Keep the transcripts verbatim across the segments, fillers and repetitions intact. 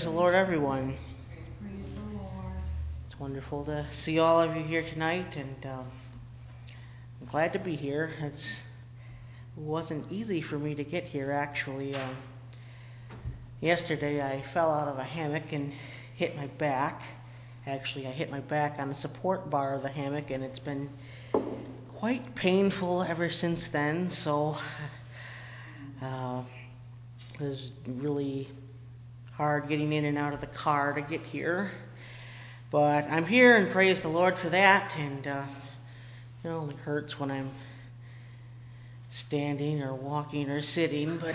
Praise the Lord, everyone. Praise the Lord. It's wonderful to see all of you here tonight, and um, I'm glad to be here. It's, it wasn't easy for me to get here, actually. Um, yesterday, I fell out of a hammock and hit my back. Actually, I hit my back on the support bar of the hammock, and it's been quite painful ever since then. So uh, it was really hard getting in and out of the car to get here. But I'm here, and praise the Lord for that. And uh, it only hurts when I'm standing or walking or sitting. But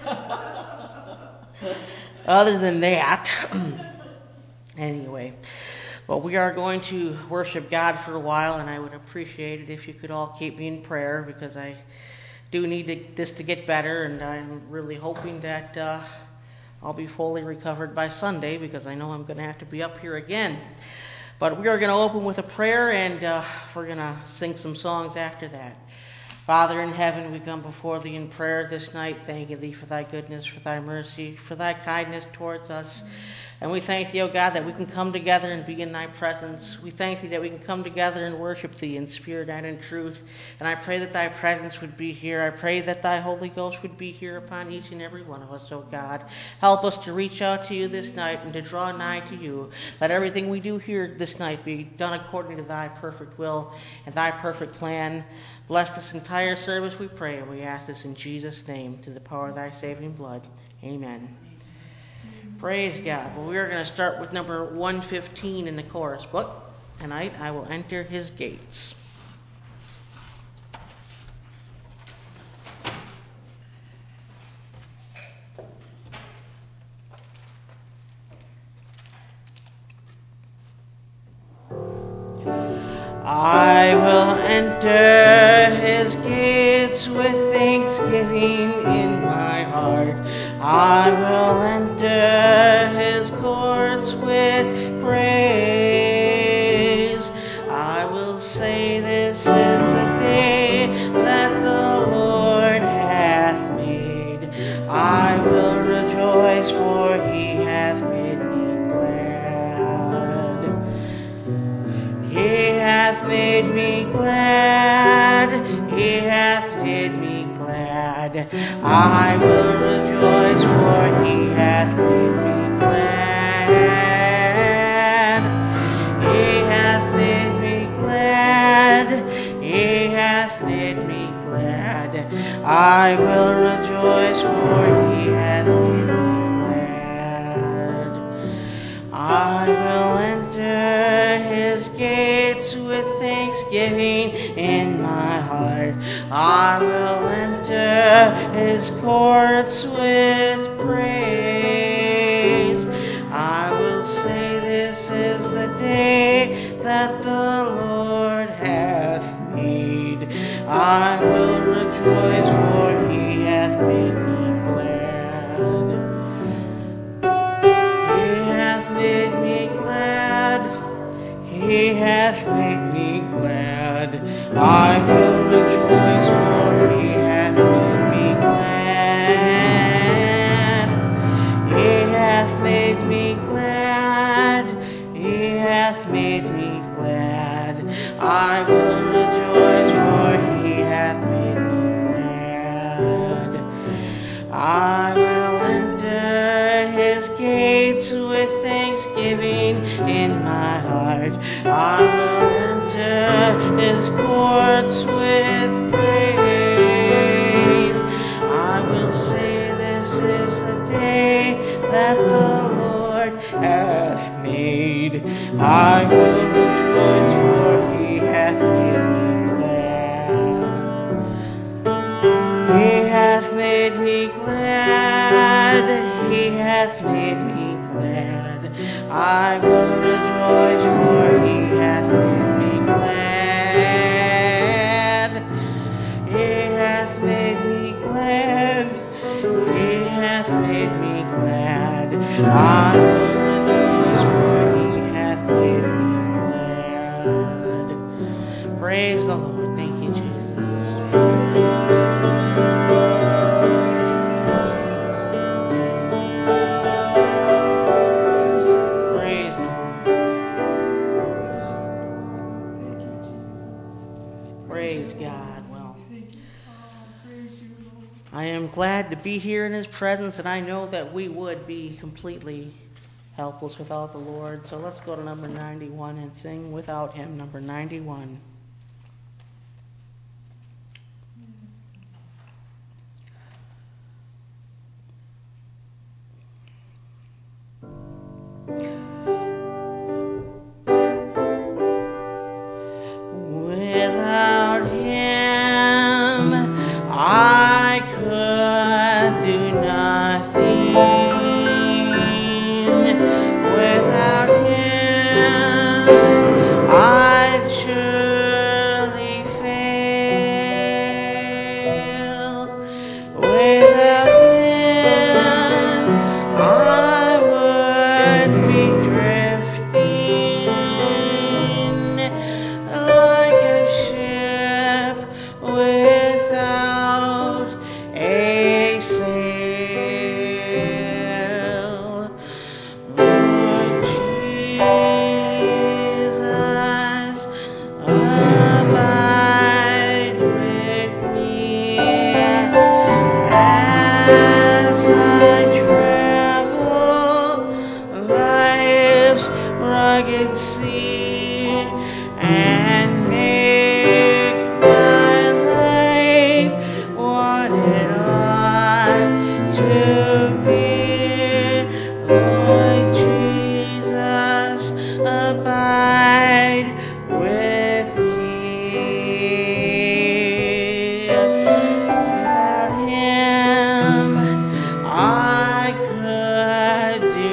other than that, anyway. Well, we are going to worship God for a while, and I would appreciate it if you could all keep me in prayer, because I do need to, this to get better, and I'm really hoping that uh, I'll be fully recovered by Sunday, because I know I'm going to have to be up here again. But we are going to open with a prayer, and uh, we're going to sing some songs after that. Father in heaven, we come before thee in prayer this night, thanking thee for thy goodness, for thy mercy, for thy kindness towards us. And we thank thee, O God, that we can come together and be in thy presence. We thank thee that we can come together and worship thee in spirit and in truth. And I pray that thy presence would be here. I pray that thy Holy Ghost would be here upon each and every one of us, O God. Help us to reach out to you this night and to draw nigh to you. Let everything we do here this night be done according to thy perfect will and thy perfect plan. Bless this entire service, we pray, and we ask this in Jesus' name, to the power of thy saving blood. Amen. Praise God. Well, we are going to start with number one fifteen in the chorus book. Tonight, I will enter his gates. I will enter his gates with thanksgiving in my heart. I will enter his courts with praise. I will say, this is the day that the Lord hath made. I will rejoice, for he hath made me glad. He hath made me glad. He hath made me glad. I will rejoice, for he hath made me glad. He hath made me glad. He hath made me glad. I will rejoice, for he hath made me glad. I will enter his gates with thanksgiving in my heart. I will enter his courts with praise. I will say, this is the day that the Lord hath made. I will rejoice, for he hath made me glad. He hath made me glad. He hath made me glad. I will rejoice, for he hath made me glad. He hath made me glad. He hath made me glad. I will rejoice, for he hath made me glad. I will enter his gates with thanksgiving in my heart. I will enter his courts with praise. I will say, this is the day that the Lord hath made. I will rejoice, for he hath made me glad. He hath made me glad. He hath made me glad. I will rejoice, for he hath made me glad. He hath made me glad. He hath made me glad. I will rejoice, for he hath made me glad. Praise the Lord. Thank you, Jesus. glad to be here in His presence, and I know that we would be completely helpless without the Lord. So let's go to number ninety-one and sing Without Him, number ninety-one. Without Him, I could do nothing. Without Him, I'd surely fail. Without Him, I would be drifting like a ship without a sail. Lord Jesus, abide with me as I travel life's rugged sea and make my life what it ought to be. Lord Jesus, abide with me. Without Him, I could do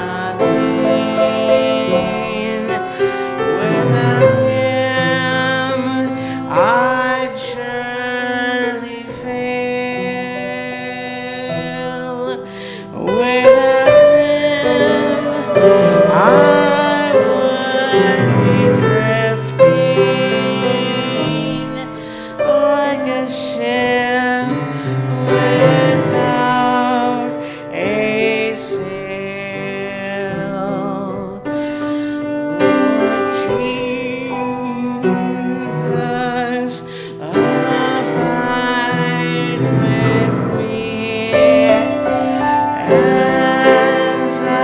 nothing. Without Him, I'd surely fail. Without Him, I would be drifting like a ship without a sail. Lord Jesus, abide with me as I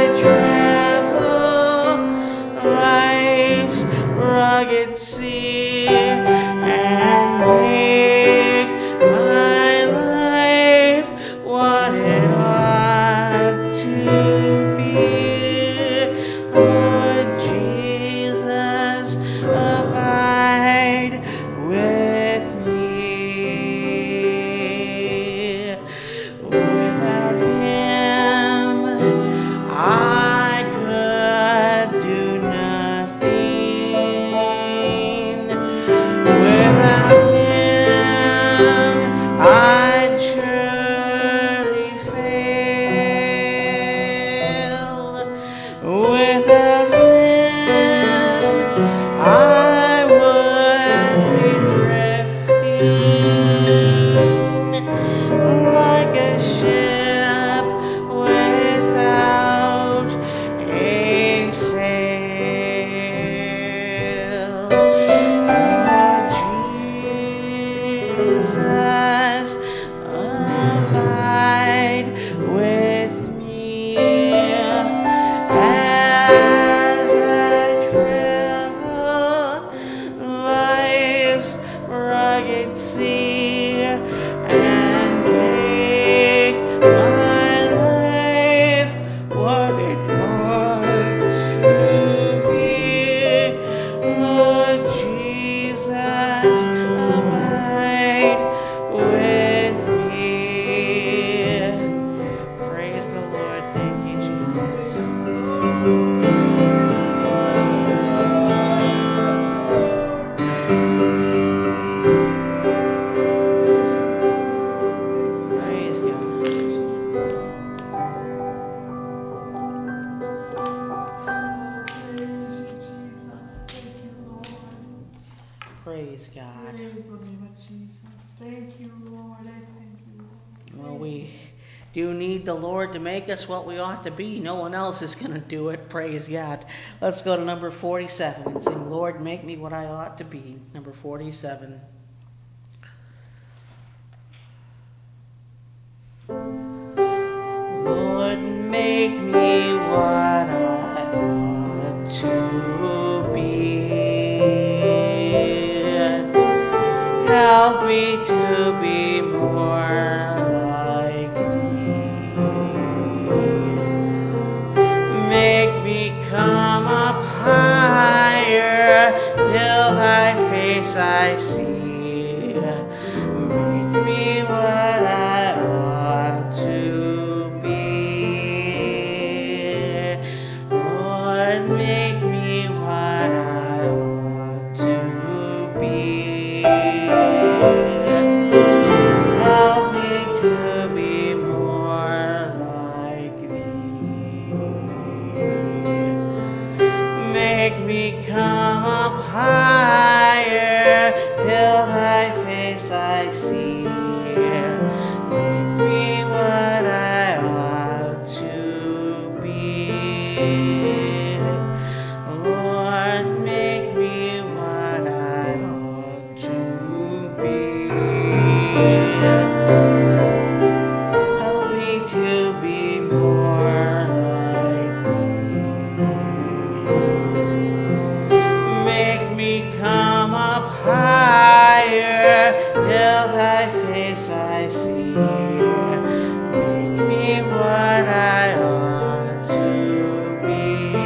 travel life's rugged sea and make my life what it ought to be. Lord Jesus, abide with me. Without Him, I could do nothing. Without Him, I'd surely fail. Without Him, I would be drifting like a ship without a sail. Lord Jesus, abide with me as I travel life's rugged sea and make my life what it ought to be. Lord Jesus, abide with me. Praise the Lord. Thank you, Jesus. Praise God. Praise you, Jesus. Thank you, Lord. Praise God. Praise the name of Jesus. Thank you, Lord. I thank you, Lord. Well, we do need the Lord to make us what we ought to be. No one else is going to do it. Praise God. Let's go to number forty-seven and sing, Lord, make me what I ought to be. Number forty-seven. me to be more like thee. Make me come up higher till thy face I see. Make me what I ought to be. Lord, make me what I ought to be. Help me to be more like thee. Make me come up higher till thy face I see. Make me what I ought to be. Lord, make me what I ought to be. Help me to be more like thee. Make me come up higher till thy face I see. Make me what I ought to be.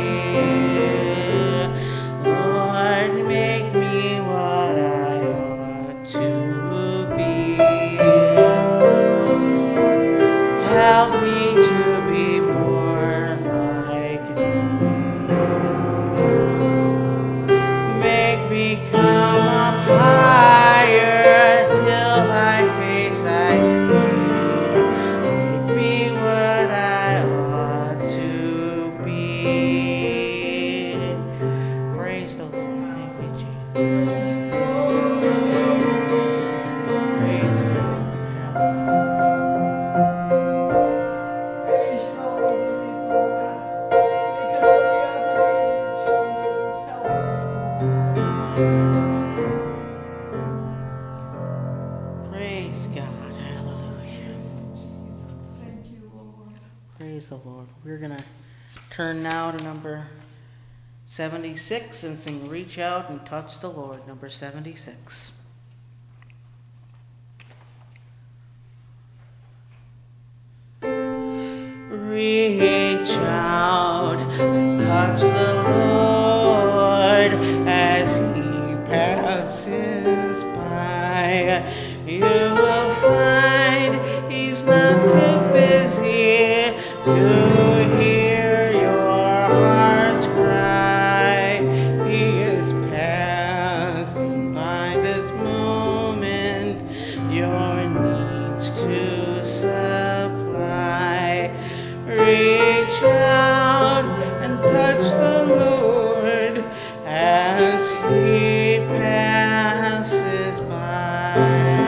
Lord, make me what I ought to be. Help me to be more like thee. Make me come up higher till thy face I see. Make me what I ought to be. Praise the Lord. Thank you, Jesus. Praise the Lord. Praise your holy name, Lord. Because we are the Jesus. Help us, Lord. Praise God. Hallelujah. Thank you, Lord. Praise the Lord. We're going to turn now to number seventy-six and sing Reach Out and Touch the Lord, number seventy-six. Reach out and touch the Lord as He passes by. You will find He's not too busy to hear your heart's cry. He is passing by this moment, your needs to supply. Reach out and touch the Lord as He passes by.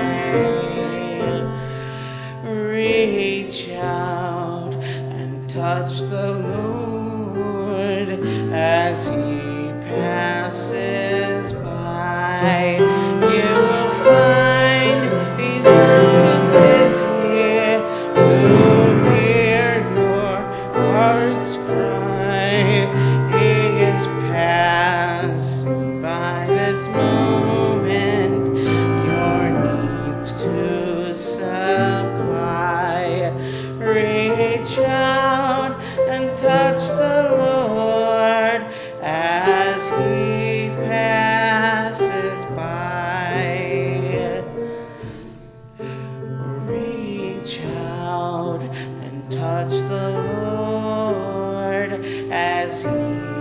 Reach out and touch the Lord as He passes by. You will find He's not too busy to hear your heart's cry. He is passing by this moment, your needs to supply. Reach out and touch the Lord as He passes by. Reach out and touch the Lord as He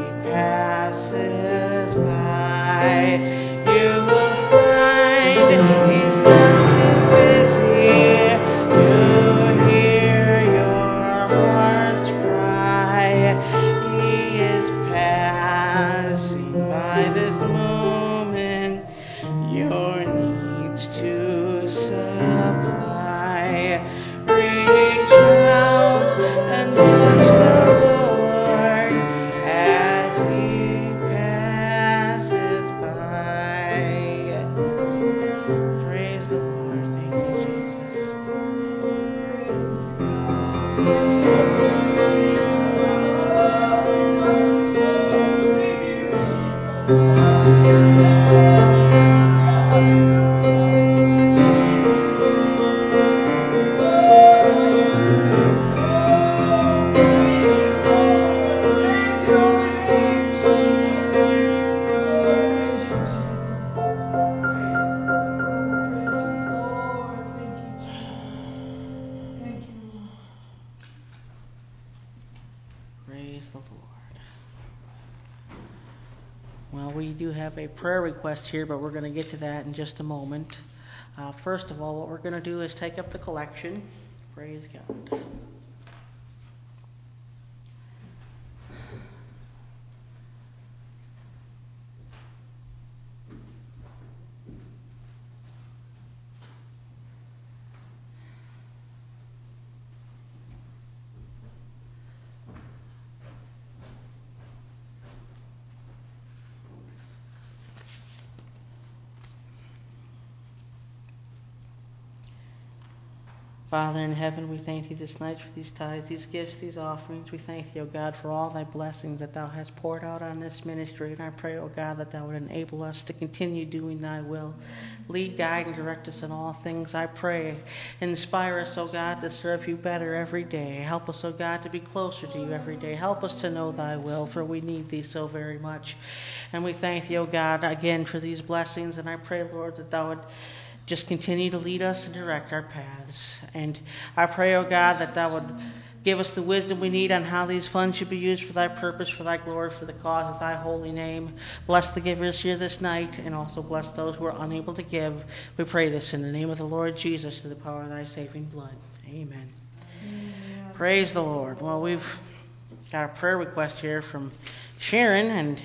passes by. You will find He's not too busy to hear your heart's cry. He is passing by this moment, your needs to supply. Reach out and touch the Lord as He passes by. Well, we do have a prayer request here, but we're going to get to that in just a moment. Uh, first of all, what we're going to do is take up the collection. Praise God. Father in heaven, we thank thee this night for these tithes, these gifts, these offerings. We thank thee, O God, for all thy blessings that thou hast poured out on this ministry. And I pray, O God, that thou would enable us to continue doing thy will. Lead, guide, and direct us in all things, I pray. Inspire us, O God, to serve you better every day. Help us, O God, to be closer to you every day. Help us to know thy will, for we need thee so very much. And we thank thee, O God, again for these blessings. And I pray, Lord, that thou would just continue to lead us and direct our paths. And I pray, O God, that thou would give us the wisdom we need on how these funds should be used for thy purpose, for thy glory, for the cause of thy holy name. Bless the givers here this night, and also bless those who are unable to give. We pray this in the name of the Lord Jesus, through the power of thy saving blood. Amen. Amen. Praise the Lord. Well, we've got a prayer request here from Sharon, and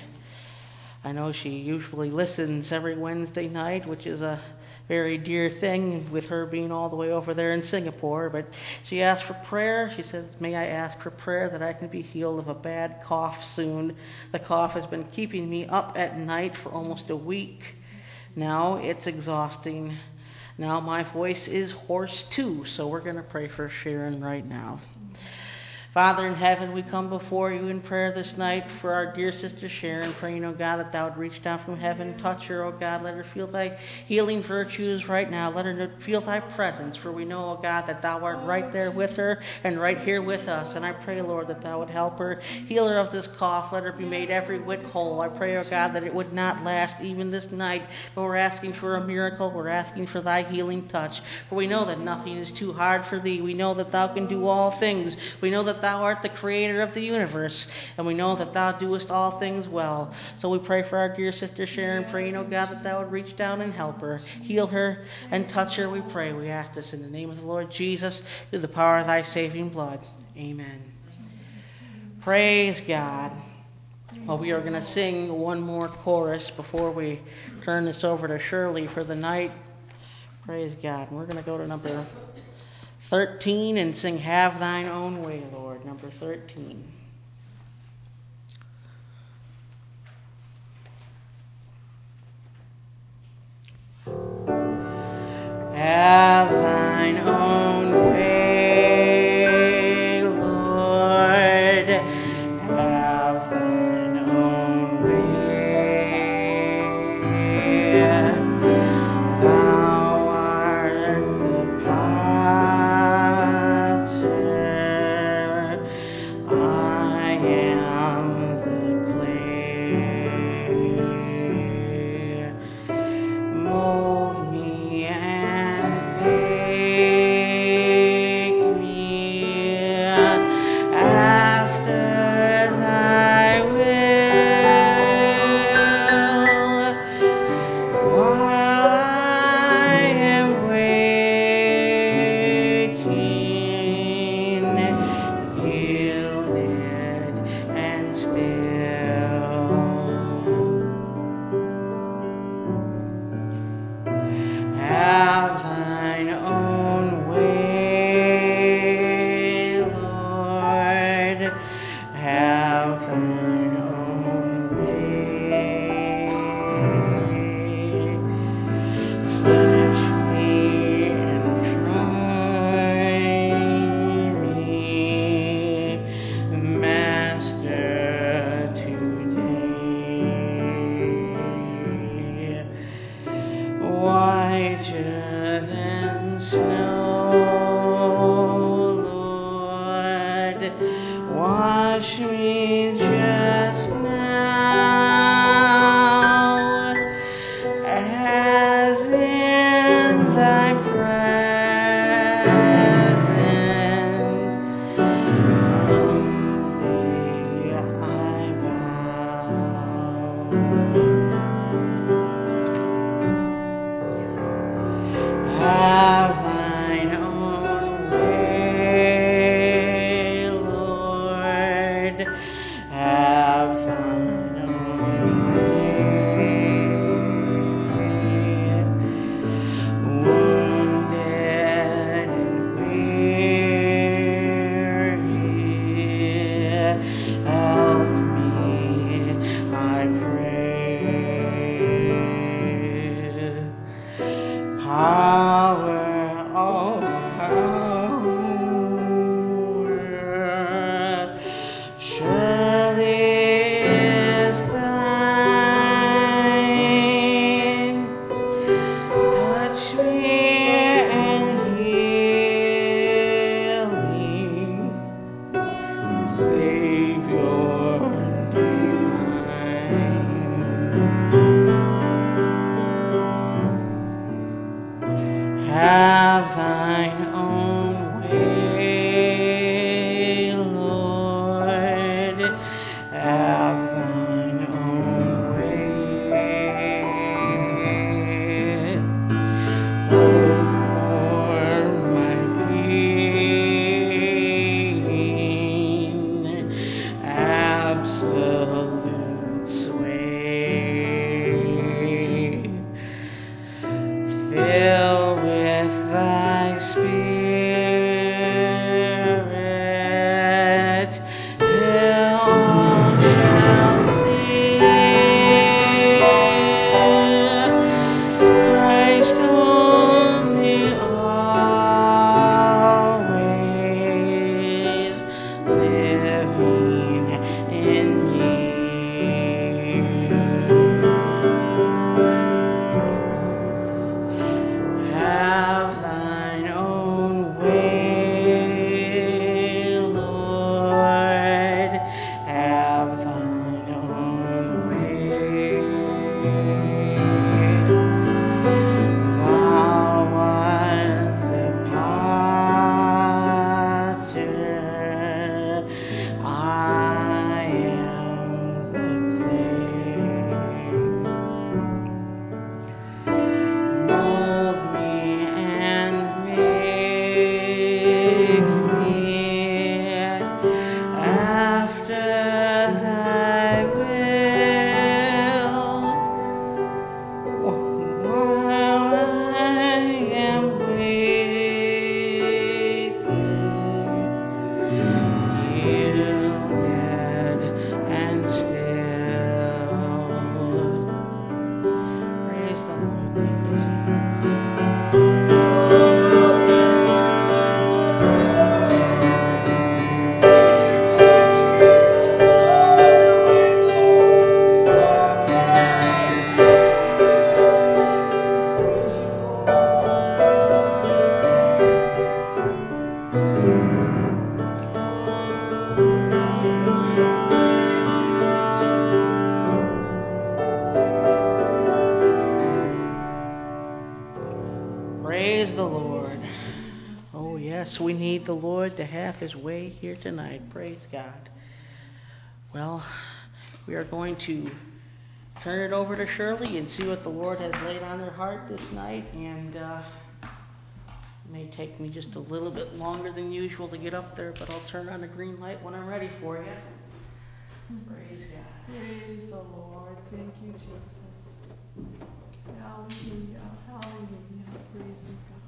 I know she usually listens every Wednesday night, which is a very dear thing with her being all the way over there in Singapore. But she asked for prayer. She says, may I ask for prayer that I can be healed of a bad cough soon. The cough has been keeping me up at night for almost a week. Now it's exhausting. Now my voice is hoarse too. So we're going to pray for Sharon right now. Father in heaven, we come before you in prayer this night for our dear sister Sharon, praying, O God, that thou would reach down from heaven, touch her, O God, let her feel thy healing virtues right now. Let her feel thy presence, for we know, O God, that thou art right there with her and right here with us. And I pray, Lord, that thou would help her, heal her of this cough, let her be made every whit whole. I pray, O God, that it would not last even this night, but we're asking for a miracle. We're asking for thy healing touch, for we know that nothing is too hard for thee. We know that thou can do all things. We know that thou art the creator of the universe, and we know that thou doest all things well. So we pray for our dear sister Sharon, praying, O God, that thou would reach down and help her, heal her, and touch her, we pray. We ask this in the name of the Lord Jesus, through the power of thy saving blood. Amen. Praise God. Well, we are going to sing one more chorus before we turn this over to Shirley for the night. Praise God. We're going to go to number thirteen and sing Have Thine Own Way, Lord. Number thirteen. Have thine own way, Lord. Have thine own way. Thou art the potter, I am the clay. Mold me and make Yes, we need the Lord to have his way here tonight. Praise God. Well, we are going to turn it over to Shirley and see what the Lord has laid on her heart this night. And uh, it may take me just a little bit longer than usual to get up there, but I'll turn on the green light when I'm ready for you. Praise God. Praise the Lord. Thank you, Jesus. Hallelujah. Hallelujah. Praise you, God.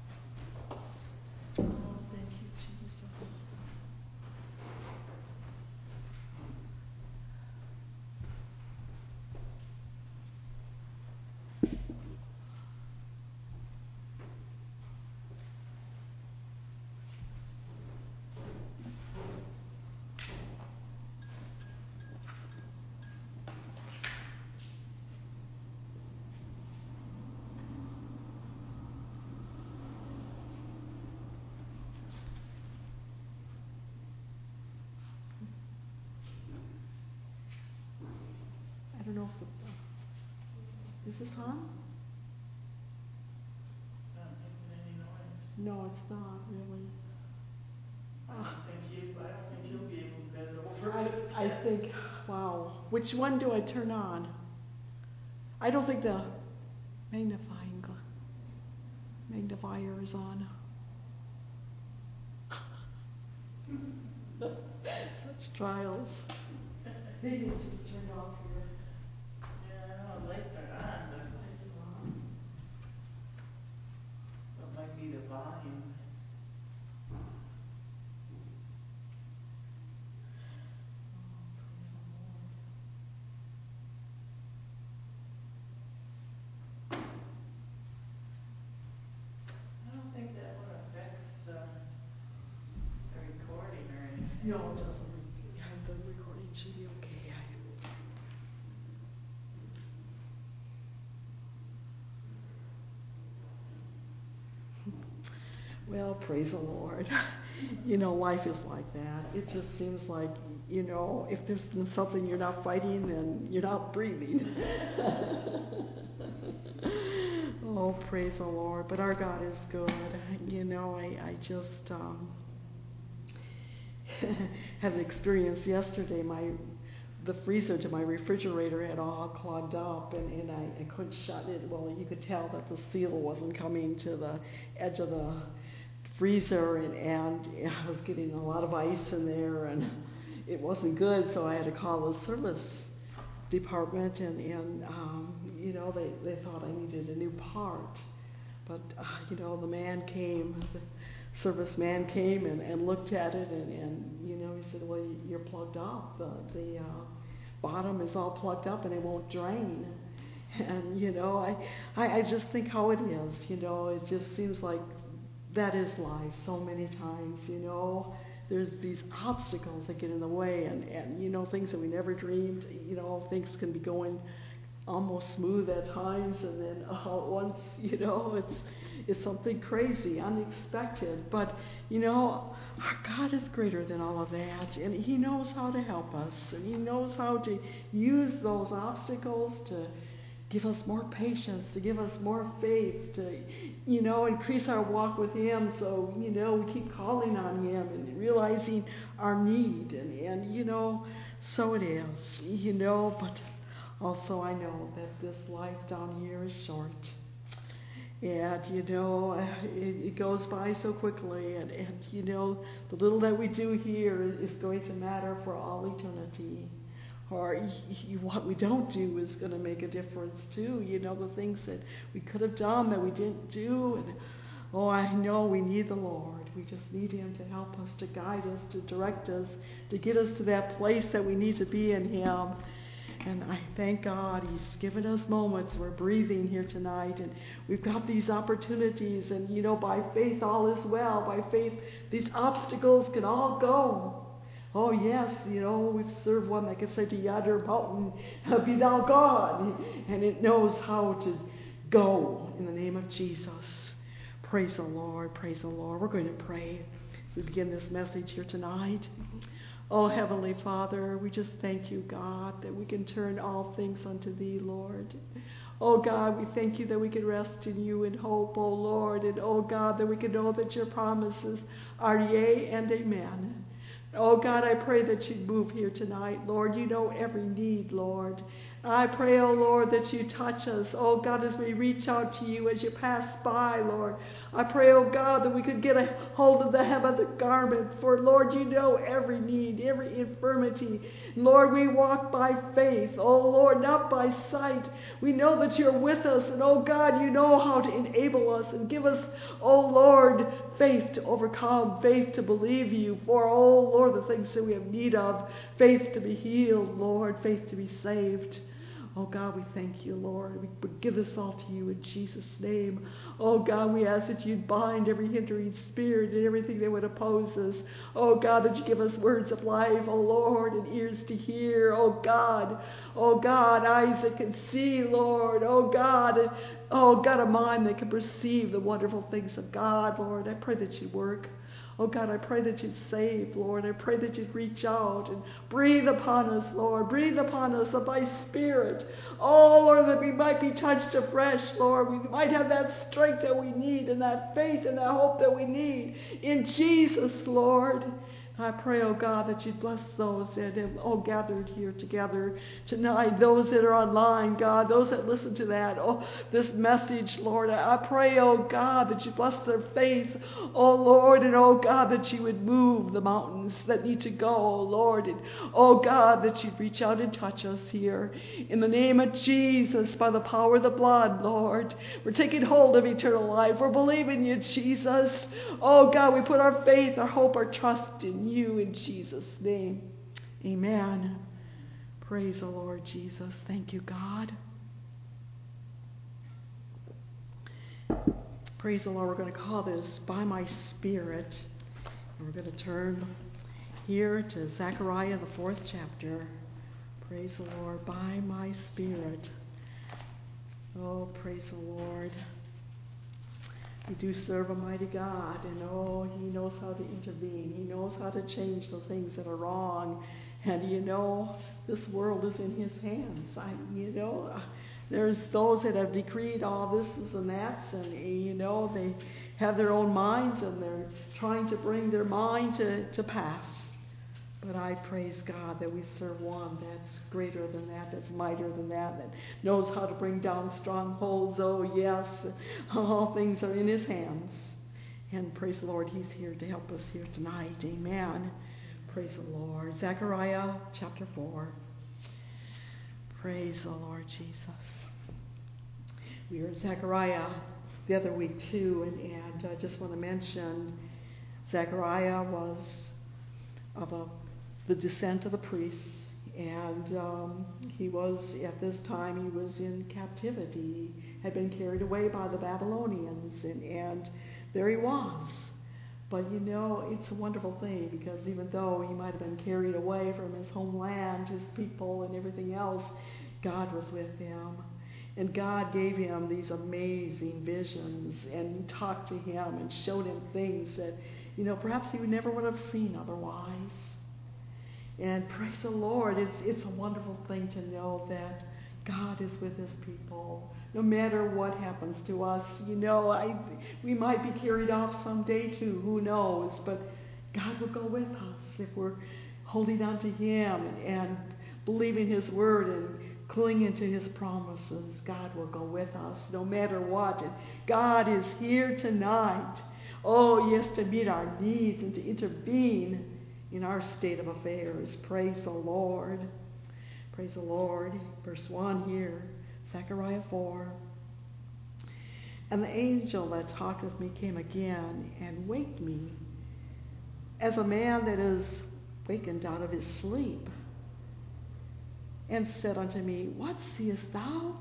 Oh, thank you, Jesus. I don't know if the, is this on? Not making any noise. No, it's not really. I don't think you, I don't think you'll be able to bend over. I, I think, wow. Which one do I turn on? I don't think the magnifying gla- magnifier is on. Such trials. Maybe it's just turned off here. Yeah, I know, lights are on, but it might be the volume. I don't think that would affect the, the recording or anything. No, it doesn't. Yeah, the recording should be okay. Well, praise the Lord. You know, life is like that. It just seems like, you know, if there's something you're not fighting, then you're not breathing. Oh, praise the Lord. But our God is good. You know, I, I just um, had an experience yesterday. My the freezer to my refrigerator had all clogged up, and, and I, I couldn't shut it. Well, you could tell that the seal wasn't coming to the edge of the freezer, and, and I was getting a lot of ice in there, and it wasn't good, so I had to call the service department, and, and um, you know, they, they thought I needed a new part. But, uh, you know, the man came, the service man came and, and looked at it, and, and, you know, he said, well, you're plugged up. The, the uh, bottom is all plugged up, and it won't drain. And, you know, I, I, I just think how it is, you know, it just seems like that is life so many times, you know. There's these obstacles that get in the way, and, and, you know, things that we never dreamed, you know, things can be going almost smooth at times, and then all at once, you know, it's it's something crazy, unexpected. But, you know, our God is greater than all of that, and he knows how to help us, and he knows how to use those obstacles to give us more patience, to give us more faith, to, you know, increase our walk with him. So, you know, we keep calling on him and realizing our need. And, and you know, so it is, you know, but also I know that this life down here is short. And, you know, it, it goes by so quickly. And, and, you know, the little that we do here is going to matter for all eternity. Or what we don't do is going to make a difference too. You know, the things that we could have done that we didn't do. And oh, I know we need the Lord. We just need him to help us, to guide us, to direct us, to get us to that place that we need to be in him. And I thank God he's given us moments. We're breathing here tonight, and we've got these opportunities. And, you know, by faith all is well. By faith these obstacles can all go. Oh, yes, you know, we've served one that can say to yonder mountain, be thou gone. And it knows how to go in the name of Jesus. Praise the Lord, praise the Lord. We're going to pray as we begin this message here tonight. Oh, Heavenly Father, we just thank you, God, that we can turn all things unto thee, Lord. Oh, God, we thank you that we can rest in you in hope, oh, Lord. And, oh, God, that we can know that your promises are yea and amen. Oh, God, I pray that you'd move here tonight, Lord. You know every need, Lord. I pray, oh, Lord, that you touch us, oh, God, as we reach out to you, as you pass by, Lord. I pray, oh, God, that we could get a hold of the hem of the garment, for, Lord, you know every need, every infirmity. Lord, we walk by faith, oh, Lord, not by sight. We know that you're with us, and, oh, God, you know how to enable us and give us, oh, Lord, faith to overcome, faith to believe you for, oh, Lord, the things that we have need of, faith to be healed, Lord, faith to be saved. Oh, God, we thank you, Lord. We would give this all to you in Jesus' name. Oh, God, we ask that you'd bind every hindering spirit and everything that would oppose us. Oh, God, that you give us words of life, oh, Lord, and ears to hear. Oh, God, oh, God, eyes that can see, Lord. Oh, God, oh, God, a mind that can perceive the wonderful things of God, Lord. I pray that you work. Oh, God, I pray that you'd save, Lord. I pray that you'd reach out and breathe upon us, Lord. Breathe upon us of thy Spirit. Oh, Lord, that we might be touched afresh, Lord. We might have that strength that we need and that faith and that hope that we need in Jesus, Lord. I pray, oh God, that you'd bless those that have all gathered here together tonight, those that are online, God, those that listen to that, oh, this message, Lord. I pray, oh God, that you bless their faith, oh Lord, and oh God, that you would move the mountains that need to go, oh Lord, and oh God, that you'd reach out and touch us here. In the name of Jesus, by the power of the blood, Lord, we're taking hold of eternal life. We're believing you, Jesus. Oh God, we put our faith, our hope, our trust in you in Jesus' name. Amen. Praise the Lord Jesus. Thank you, God. Praise the Lord. We're going to call this By My Spirit. And we're going to turn here to Zechariah, the fourth chapter. Praise the Lord. By My Spirit. Oh, praise the Lord. We do serve a mighty God, and oh, he knows how to intervene. He knows how to change the things that are wrong. And you know, this world is in his hands. I, you know, there's those that have decreed all this, this and that, and you know, they have their own minds, and they're trying to bring their mind to, to pass. But I praise God that we serve one that's greater than that, that's mightier than that, that knows how to bring down strongholds. Oh, yes, all things are in his hands. And praise the Lord, he's here to help us here tonight. Amen. Praise the Lord. Zechariah chapter four. Praise the Lord Jesus. We were in Zechariah the other week too, and, and I just want to mention Zechariah was of a the descent of the priests, and um, he was, at this time, he was in captivity. He had been carried away by the Babylonians, and, and there he was. But you know, it's a wonderful thing, because even though he might have been carried away from his homeland, his people, and everything else, God was with him. And God gave him these amazing visions, and talked to him and showed him things that, you know, perhaps he would never would have seen otherwise. And praise the Lord, it's it's a wonderful thing to know that God is with his people. No matter what happens to us, you know, I we might be carried off someday too, who knows, but God will go with us if we're holding on to him and, and believing his word and clinging to his promises. God will go with us no matter what. And God is here tonight. Oh, yes, to meet our needs and to intervene in our state of affairs. Praise the Lord. Praise the Lord. Verse one here, Zechariah four. And the angel that talked with me came again and waked me, as a man that is wakened out of his sleep, and said unto me, What seest thou?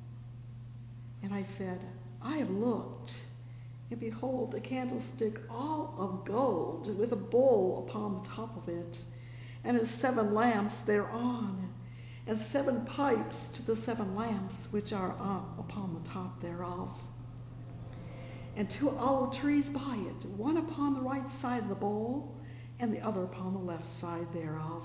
And I said, I have looked, and behold, a candlestick all of gold, with a bowl upon the top of it, and his seven lamps thereon, and seven pipes to the seven lamps which are up upon the top thereof. And two olive trees by it, one upon the right side of the bowl, and the other upon the left side thereof.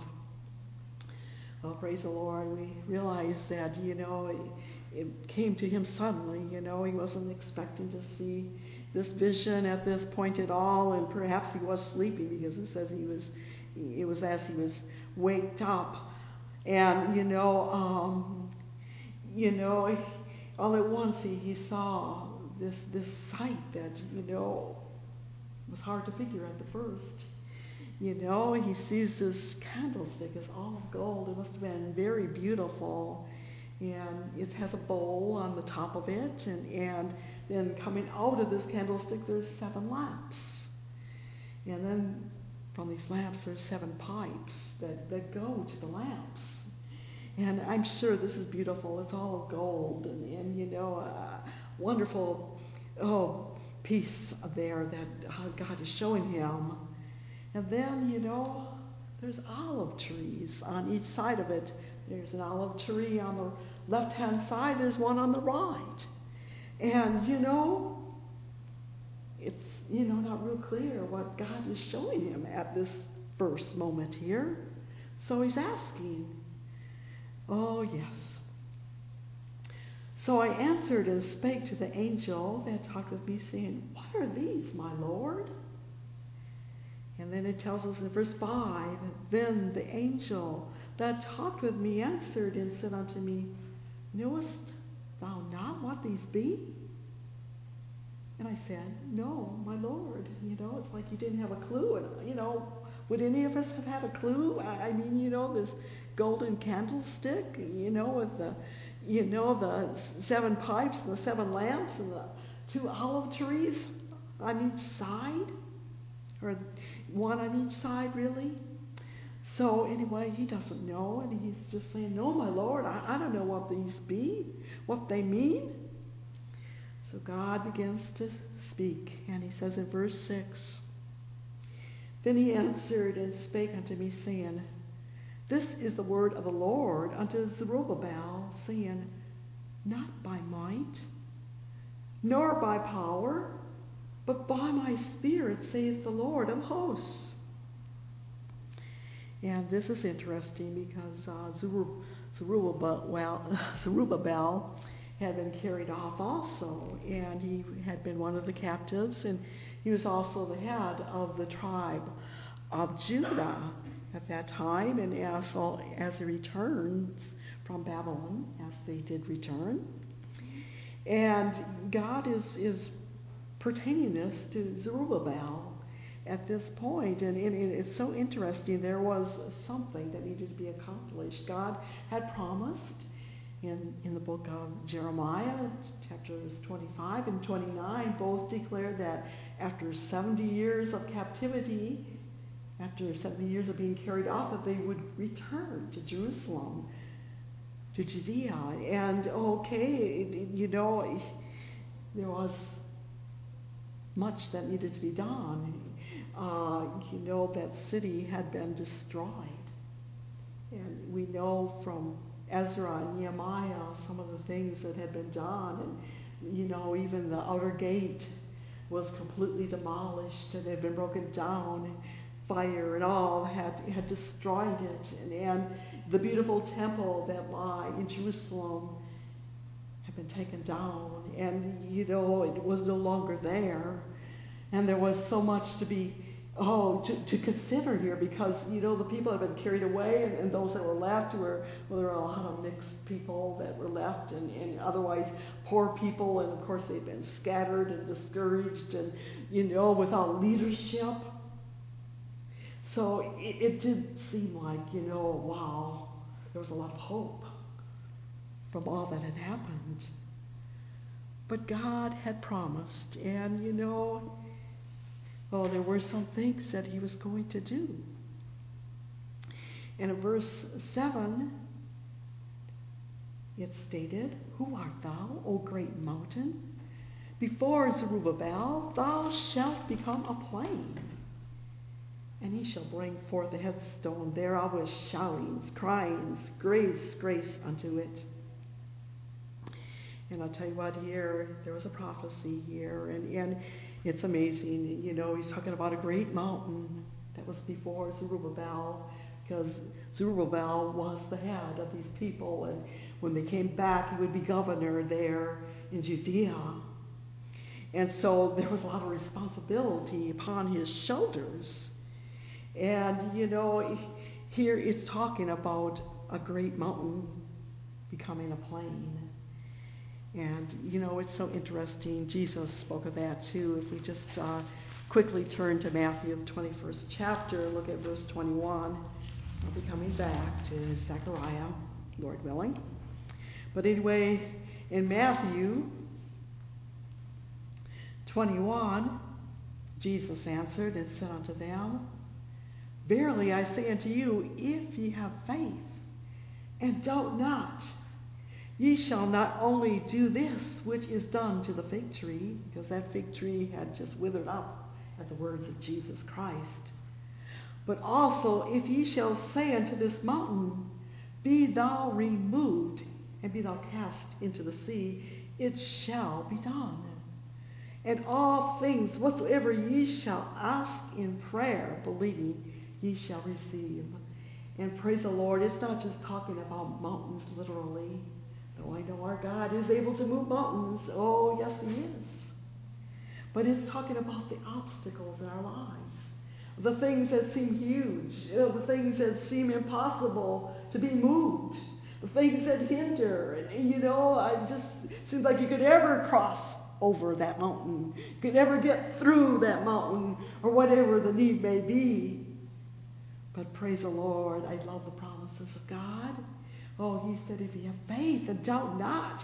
Well, praise the Lord. We realize that, you know, it, it came to him suddenly. You know, he wasn't expecting to see this vision at this point at all, and perhaps he was sleeping, because it says he was, it was as he was waked up. And, you know, um, you know, all at once he, he saw this, this sight that, you know, was hard to figure at the first. You know, he sees this candlestick as all of gold. It must have been very beautiful. And it has a bowl on the top of it. And, and then coming out of this candlestick, there's seven lamps. And then from these lamps, there's seven pipes that, that go to the lamps. And I'm sure this is beautiful. It's all of gold. And, and you know, a wonderful oh, piece there that uh, God is showing him. And then, you know, there's olive trees on each side of it. There's an olive tree on the left-hand side. There's one on the right. And, you know, it's, you know, not real clear what God is showing him at this first moment here. So he's asking, oh, yes. So I answered and spake to the angel that talked with me, saying, what are these, my Lord? And then it tells us in verse five, then the angel that talked with me answered and said unto me, knowest thou not what these be? And I said, no, my Lord. You know, it's like he didn't have a clue. And, you know, would any of us have had a clue? I, I mean, you know, this golden candlestick, you know, with the, you know, the seven pipes and the seven lamps and the two olive trees on each side, or one on each side, really. So anyway, he doesn't know, and he's just saying, no, my Lord, I, I don't know what these be, what they mean. So God begins to speak, and he says in verse six, then he answered and spake unto me, saying, this is the word of the Lord unto Zerubbabel, saying, not by might, nor by power, but by my Spirit, saith the Lord of hosts. And this is interesting because uh, Zerubbabel, well, Zerubbabel had been carried off also, and he had been one of the captives, and he was also the head of the tribe of Judah at that time, and as, as he returns from Babylon, as they did return. And God is, is pertaining this to Zerubbabel at this point, and, and it's so interesting. There was something that needed to be accomplished. God had promised in, in the book of Jeremiah, chapters twenty-five and twenty-nine, both declared that after seventy years of captivity, after seventy years of being carried off, that they would return to Jerusalem, to Judea. And okay, you know, there was much that needed to be done. Uh, you know, that city had been destroyed. And we know from Ezra and Nehemiah some of the things that had been done. And, you know, even the outer gate was completely demolished and had been broken down. And fire and all had, had destroyed it. And, and the beautiful temple that lie in Jerusalem had been taken down. And, you know, it was no longer there. And there was so much to be, oh, to, to consider here, because, you know, the people had been carried away, and, and those that were left were, well, there were a lot of mixed people that were left, and, and otherwise poor people, and of course they'd been scattered and discouraged, and, you know, without leadership. So it, it did seem like, you know, wow, there was a lot of hope from all that had happened. But God had promised, and, you know, oh, there were some things that he was going to do. And in verse seven, it stated, who art thou, O great mountain? Before Zerubbabel, thou shalt become a plain. And he shall bring forth the headstone thereof with shoutings, cryings, grace, grace unto it. And I'll tell you what, here, there was a prophecy here, and, and it's amazing. You know, he's talking about a great mountain, That was before Zerubbabel, because Zerubbabel was the head of these people, and when they came back, he would be governor there in Judea. And so there was a lot of responsibility upon his shoulders. And, you know, here it's talking about a great mountain becoming a plain. And, you know, it's so interesting. Jesus spoke of that too. If we just uh, quickly turn to Matthew, the twenty-first chapter, look at verse twenty-one. I'll be coming back to Zechariah, Lord willing. But anyway, in Matthew twenty-one, Jesus answered and said unto them, Verily I say unto you, if ye have faith, and doubt not, ye shall not only do this which is done to the fig tree, because that fig tree had just withered up at the words of Jesus Christ, but also if ye shall say unto this mountain, Be thou removed, and be thou cast into the sea, it shall be done. And all things whatsoever ye shall ask in prayer, believing, ye shall receive. And praise the Lord, it's not just talking about mountains literally, though I know our God is able to move mountains. Oh, yes, he is. But it's talking about the obstacles in our lives, the things that seem huge, you know, the things that seem impossible to be moved, the things that hinder. And, you know, I just seems like you could ever cross over that mountain. You could never get through that mountain or whatever the need may be. But praise the Lord, I love the promises of God. Oh, he said, if you have faith and doubt not,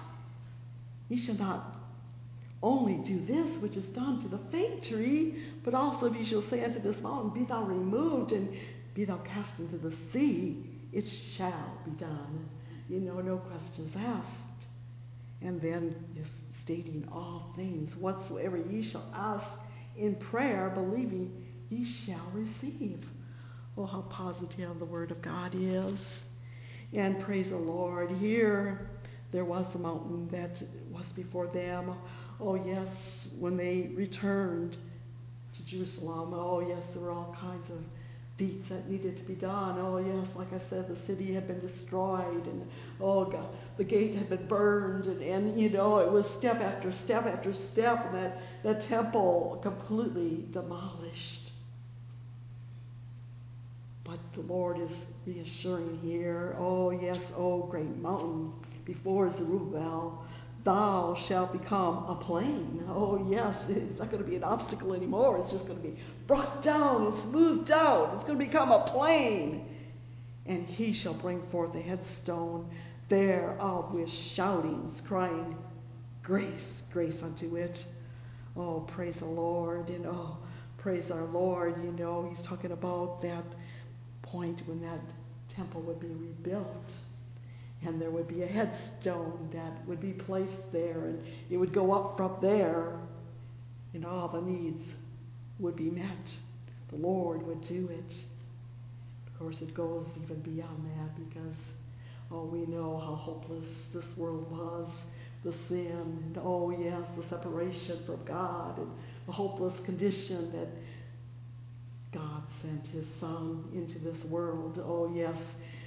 ye shall not only do this which is done to the fig tree, but also if you shall say unto this mountain, Be thou removed, and be thou cast into the sea, it shall be done. You know, no questions asked. And then just stating all things, whatsoever ye shall ask in prayer, believing, ye shall receive. Oh, how positive the Word of God is. And praise the Lord, here there was a mountain that was before them. Oh, yes, when they returned to Jerusalem, oh, yes, there were all kinds of deeds that needed to be done. Oh, yes, like I said, the city had been destroyed, and, oh, God, the gate had been burned, and, and you know, it was step after step after step, and that, that temple completely demolished. But the Lord is reassuring here, oh, yes, oh, great mountain before Zerubbabel, thou shalt become a plain. Oh, yes, it's not going to be an obstacle anymore. It's just going to be brought down and smoothed out. It's going to become a plain. And he shall bring forth a headstone thereof with shoutings, crying, Grace, grace unto it. Oh, praise the Lord. And oh, praise our Lord. You know, he's talking about that point when that temple would be rebuilt. And there would be a headstone that would be placed there, and it would go up from there, and all the needs would be met. The Lord would do it. Of course, it goes even beyond that, because, oh, we know how hopeless this world was, the sin, and oh, yes, the separation from God, and the hopeless condition that God sent his Son into this world. Oh, yes,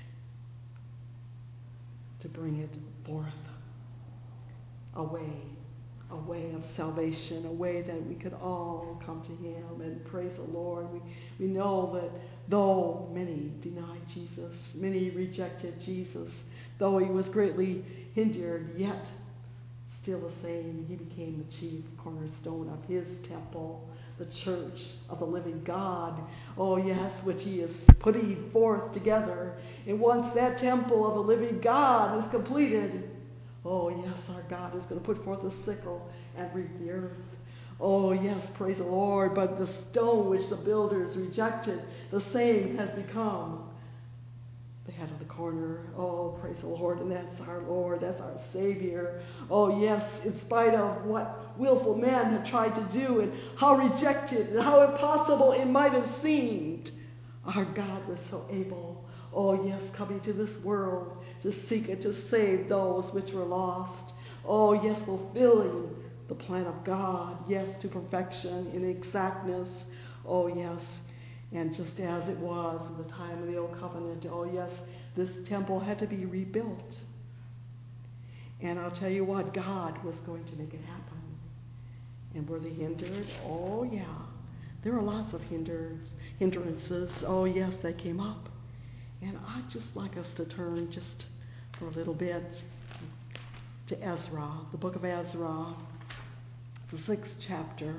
to bring it forth, a way, a way of salvation, a way that we could all come to him. And praise the Lord, we, we know that though many denied Jesus, many rejected Jesus, though he was greatly hindered, yet still the same, he became the chief cornerstone of his temple, the church of the living God. Oh, yes, which he is putting forth together. And once that temple of the living God is completed, oh, yes, our God is going to put forth a sickle and reap the earth. Oh, yes, praise the Lord. But the stone which the builders rejected, the same has become the head of the corner. Oh, praise the Lord. And that's our Lord. That's our Savior. Oh, yes, in spite of what willful men have tried to do and how rejected and how impossible it might have seemed, our God was so able. Oh, yes, coming to this world to seek and to save those which were lost. Oh, yes, fulfilling the plan of God. Yes, to perfection in exactness. Oh, yes. And just as it was in the time of the Old Covenant, oh yes, this temple had to be rebuilt. And I'll tell you what, God was going to make it happen. And were they hindered? Oh yeah. There were lots of hinders, hindrances. Oh yes, that came up. And I'd just like us to turn just for a little bit to Ezra, the book of Ezra, the sixth chapter.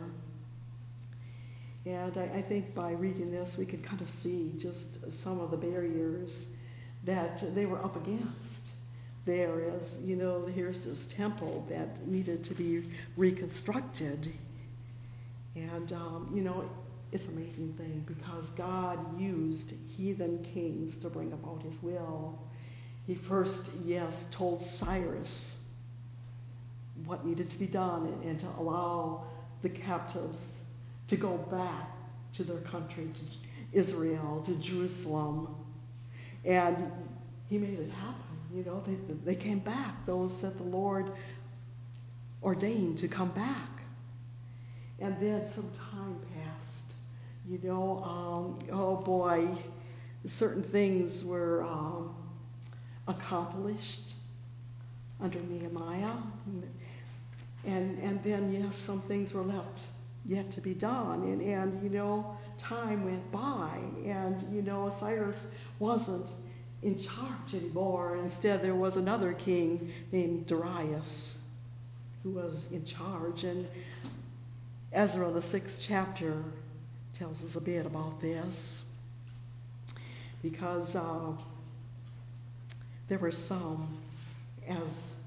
And I, I think by reading this, we can kind of see just some of the barriers that they were up against. There is, you know, here's this temple that needed to be reconstructed. And, um, you know, it's an amazing thing because God used heathen kings to bring about his will. He first, yes, told Cyrus what needed to be done and, and to allow the captives to go back to their country, to Israel, to Jerusalem. And he made it happen. You know, they, they came back, those that the Lord ordained to come back. And then some time passed. You know, um, oh boy, certain things were um, accomplished under Nehemiah. And, and then, yes, some things were left yet to be done. And, and, you know, time went by. And, you know, Cyrus wasn't in charge anymore. Instead, there was another king named Darius who was in charge. And Ezra, the sixth chapter, tells us a bit about this. Because uh, there were some, as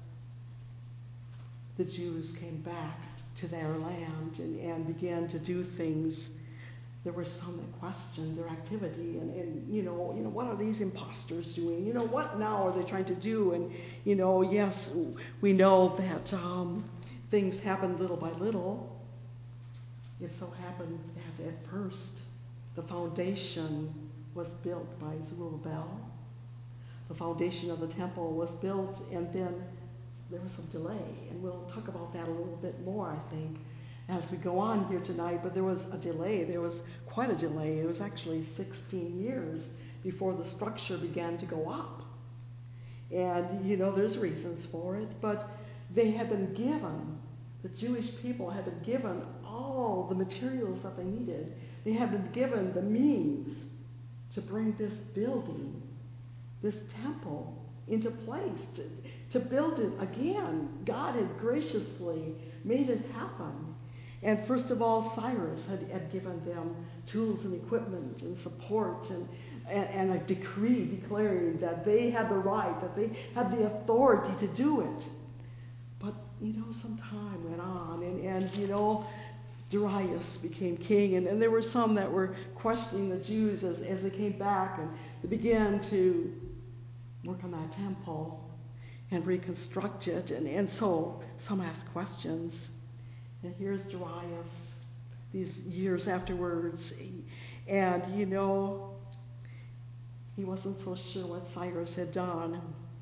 the Jews came back to their land and, and began to do things, there were some that questioned their activity and, and you know, you know, what are these imposters doing? You know, what now are they trying to do? And, you know, yes, we know that um, things happened little by little. It so happened that at first the foundation was built by Zerubbabel. The foundation of the temple was built, and then there was some delay. And we'll talk about that a little bit more, I think, as we go on here tonight. But there was a delay. There was quite a delay. It was actually sixteen years before the structure began to go up. And, you know, there's reasons for it, but they had been given, the Jewish people had been given all the materials that they needed. They had been given the means to bring this building, this temple, into place, to, to build it again. God had graciously made it happen. And first of all, Cyrus had, had given them tools and equipment and support and, and, and a decree declaring that they had the right, that they had the authority to do it. But, you know, some time went on, and, and you know, Darius became king, and, and there were some that were questioning the Jews as, as they came back, and they began to work on that temple and reconstruct it. And, and so some asked questions. And here's Darius, these years afterwards. And, you know, he wasn't so sure what Cyrus had done.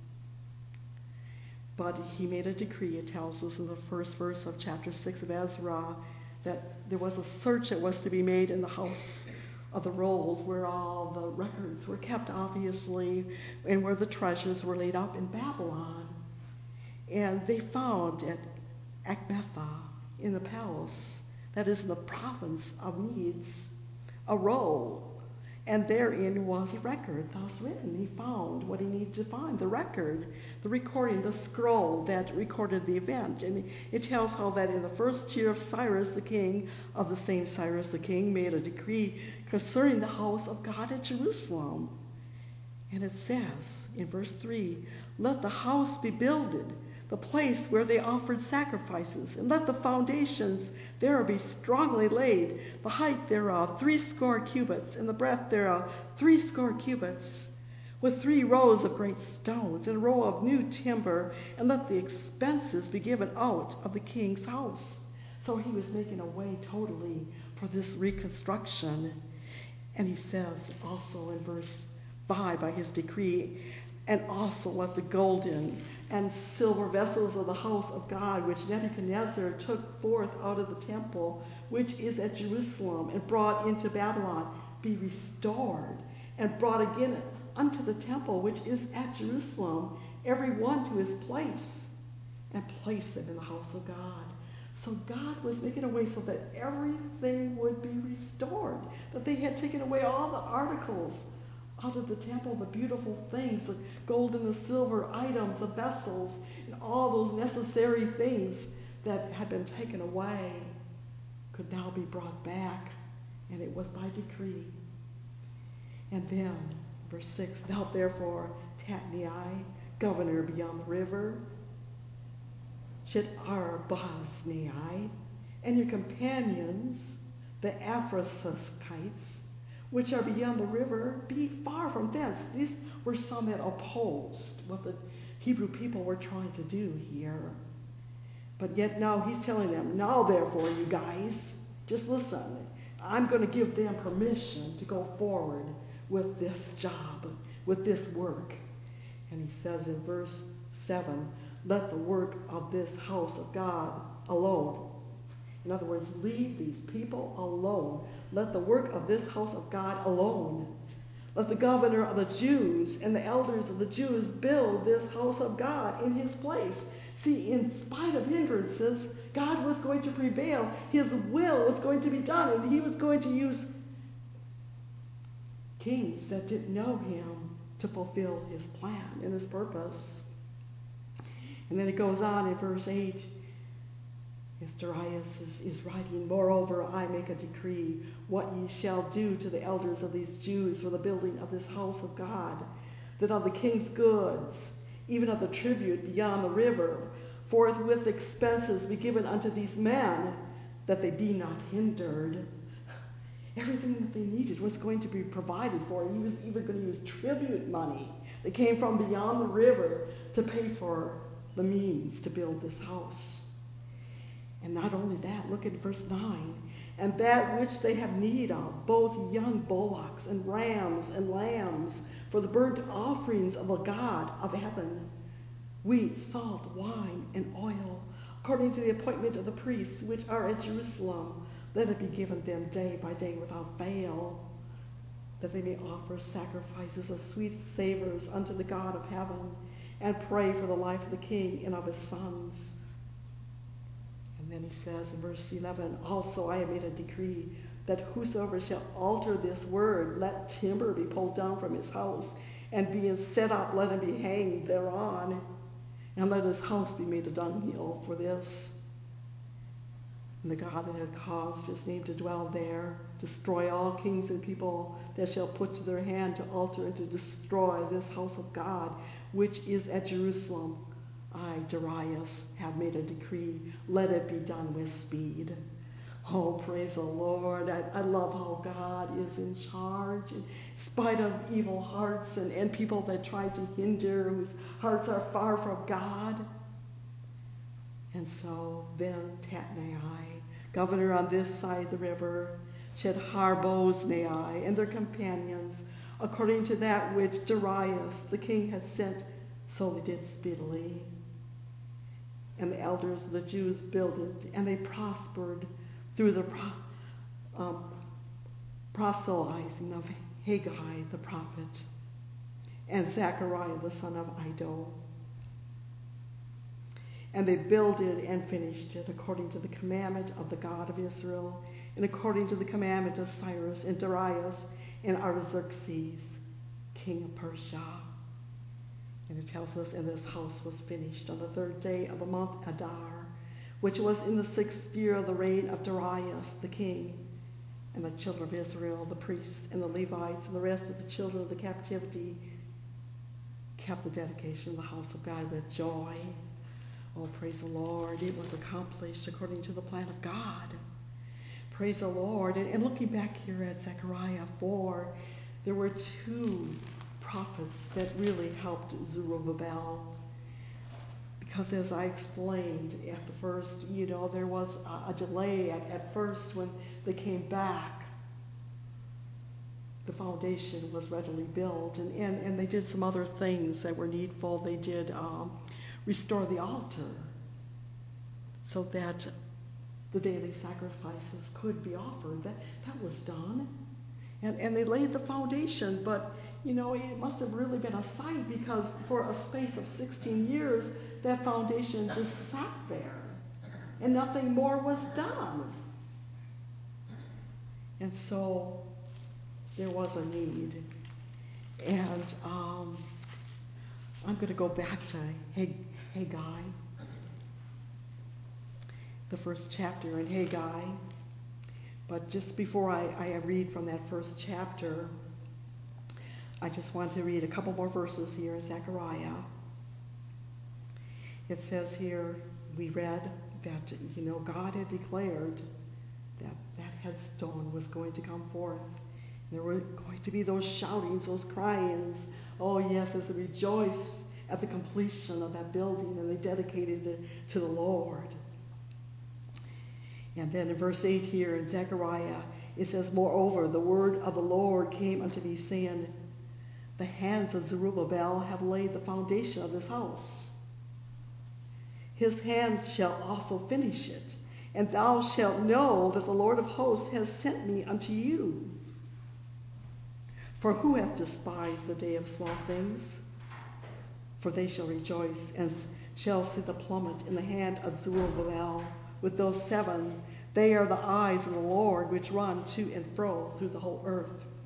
But he made a decree, it tells us in the first verse of chapter six of Ezra, that there was a search that was to be made in the house of the rolls where all the records were kept, obviously, and where the treasures were laid up in Babylon. And they found at Ecbatha in the palace, that is in the province of Medes, a roll. And therein was a record thus written. He found what he needed to find, the record, the recording, the scroll that recorded the event. And it tells how that in the first year of Cyrus the king, of the same Cyrus the king, made a decree concerning the house of God at Jerusalem. And it says in verse three, let the house be builded, the place where they offered sacrifices, and let the foundations thereof be strongly laid, the height thereof threescore cubits, and the breadth thereof threescore cubits, with three rows of great stones, and a row of new timber, and let the expenses be given out of the king's house. So he was making a way totally for this reconstruction. And he says also in verse five, by his decree, and also let the golden and silver vessels of the house of God, which Nebuchadnezzar took forth out of the temple, which is at Jerusalem, and brought into Babylon, be restored and brought again unto the temple which is at Jerusalem, every one to his place, and place them in the house of God. So God was making a way so that everything would be restored, that they had taken away all the articles out of the temple, the beautiful things, the gold and the silver items, the vessels, and all those necessary things that had been taken away could now be brought back, and it was by decree. And then, verse six, now therefore Tatnai, governor beyond the river, Shethar-boznai, and your companions, the Aphrasites, which are beyond the river, be far from thence. These were some that opposed what the Hebrew people were trying to do here. But yet now he's telling them, now therefore, you guys, just listen. I'm going to give them permission to go forward with this job, with this work. And he says in verse seven, let the work of this house of God alone. In other words, leave these people alone. Let the work of this house of God alone. Let the governor of the Jews and the elders of the Jews build this house of God in his place. See, in spite of hindrances, God was going to prevail. His will was going to be done, and he was going to use kings that didn't know him to fulfill his plan and his purpose. And then it goes on in verse eight. As Darius is, is writing, moreover, I make a decree, what ye shall do to the elders of these Jews for the building of this house of God, that of the king's goods, even of the tribute beyond the river, forthwith expenses be given unto these men, that they be not hindered. Everything that they needed was going to be provided for. He was even going to use tribute money that came from beyond the river to pay for the means to build this house. And not only that, look at verse nine. And that which they have need of, both young bullocks and rams and lambs, for the burnt offerings of the God of heaven, wheat, salt, wine, and oil, according to the appointment of the priests which are at Jerusalem, let it be given them day by day without fail, that they may offer sacrifices of sweet savors unto the God of heaven, and pray for the life of the king and of his sons. And then he says in verse eleven, also I have made a decree that whosoever shall alter this word, let timber be pulled down from his house, and being set up, let him be hanged thereon, and let his house be made a dunghill for this. And the God that had caused his name to dwell there, destroy all kings and people that shall put to their hand to alter and to destroy this house of God, which is at Jerusalem. I, Darius, have made a decree. Let it be done with speed. Oh, praise the Lord. I, I love how God is in charge. In spite of evil hearts and, and people that try to hinder, whose hearts are far from God. And so then Tatnai, governor on this side the river, Shethar-boznai, and their companions, according to that which Darius the king had sent, so they did speedily. And the elders of the Jews builded, and they prospered through the pro- um, proselytizing of Haggai the prophet and Zechariah the son of Iddo. And they builded and finished it according to the commandment of the God of Israel, and according to the commandment of Cyrus and Darius and Artaxerxes, king of Persia. And it tells us, and this house was finished on the third day of the month Adar, which was in the sixth year of the reign of Darius the king. And the children of Israel, the priests and the Levites, and the rest of the children of the captivity, kept the dedication of the house of God with joy. Oh, praise the Lord. It was accomplished according to the plan of God. Praise the Lord. And, and looking back here at Zechariah four, there were two prophets that really helped Zerubbabel. Because as I explained at the first, you know, there was a, a delay at, at first when they came back. The foundation was readily built, and, and, and they did some other things that were needful. They did um, restore the altar so that the daily sacrifices could be offered. That, that was done. And, and they laid the foundation, but, you know, it must have really been a sight because for a space of sixteen years, that foundation just sat there and nothing more was done. And so there was a need. And um, I'm going to go back to Haggai, the first chapter in Haggai. But just before I, I read from that first chapter, I just want to read a couple more verses here in Zechariah. It says here, we read that, you know, God had declared that that headstone was going to come forth. There were going to be those shoutings, those cryings. Oh, yes, as they rejoiced at the completion of that building and they dedicated it to the Lord. And then in verse eight here in Zechariah, it says, moreover, the word of the Lord came unto me, saying, the hands of Zerubbabel have laid the foundation of this house. His hands shall also finish it. And thou shalt know that the Lord of hosts has sent me unto you. For who hath despised the day of small things? For they shall rejoice and shall see the plummet in the hand of Zerubbabel. With those seven, they are the eyes of the Lord which run to and fro through the whole earth.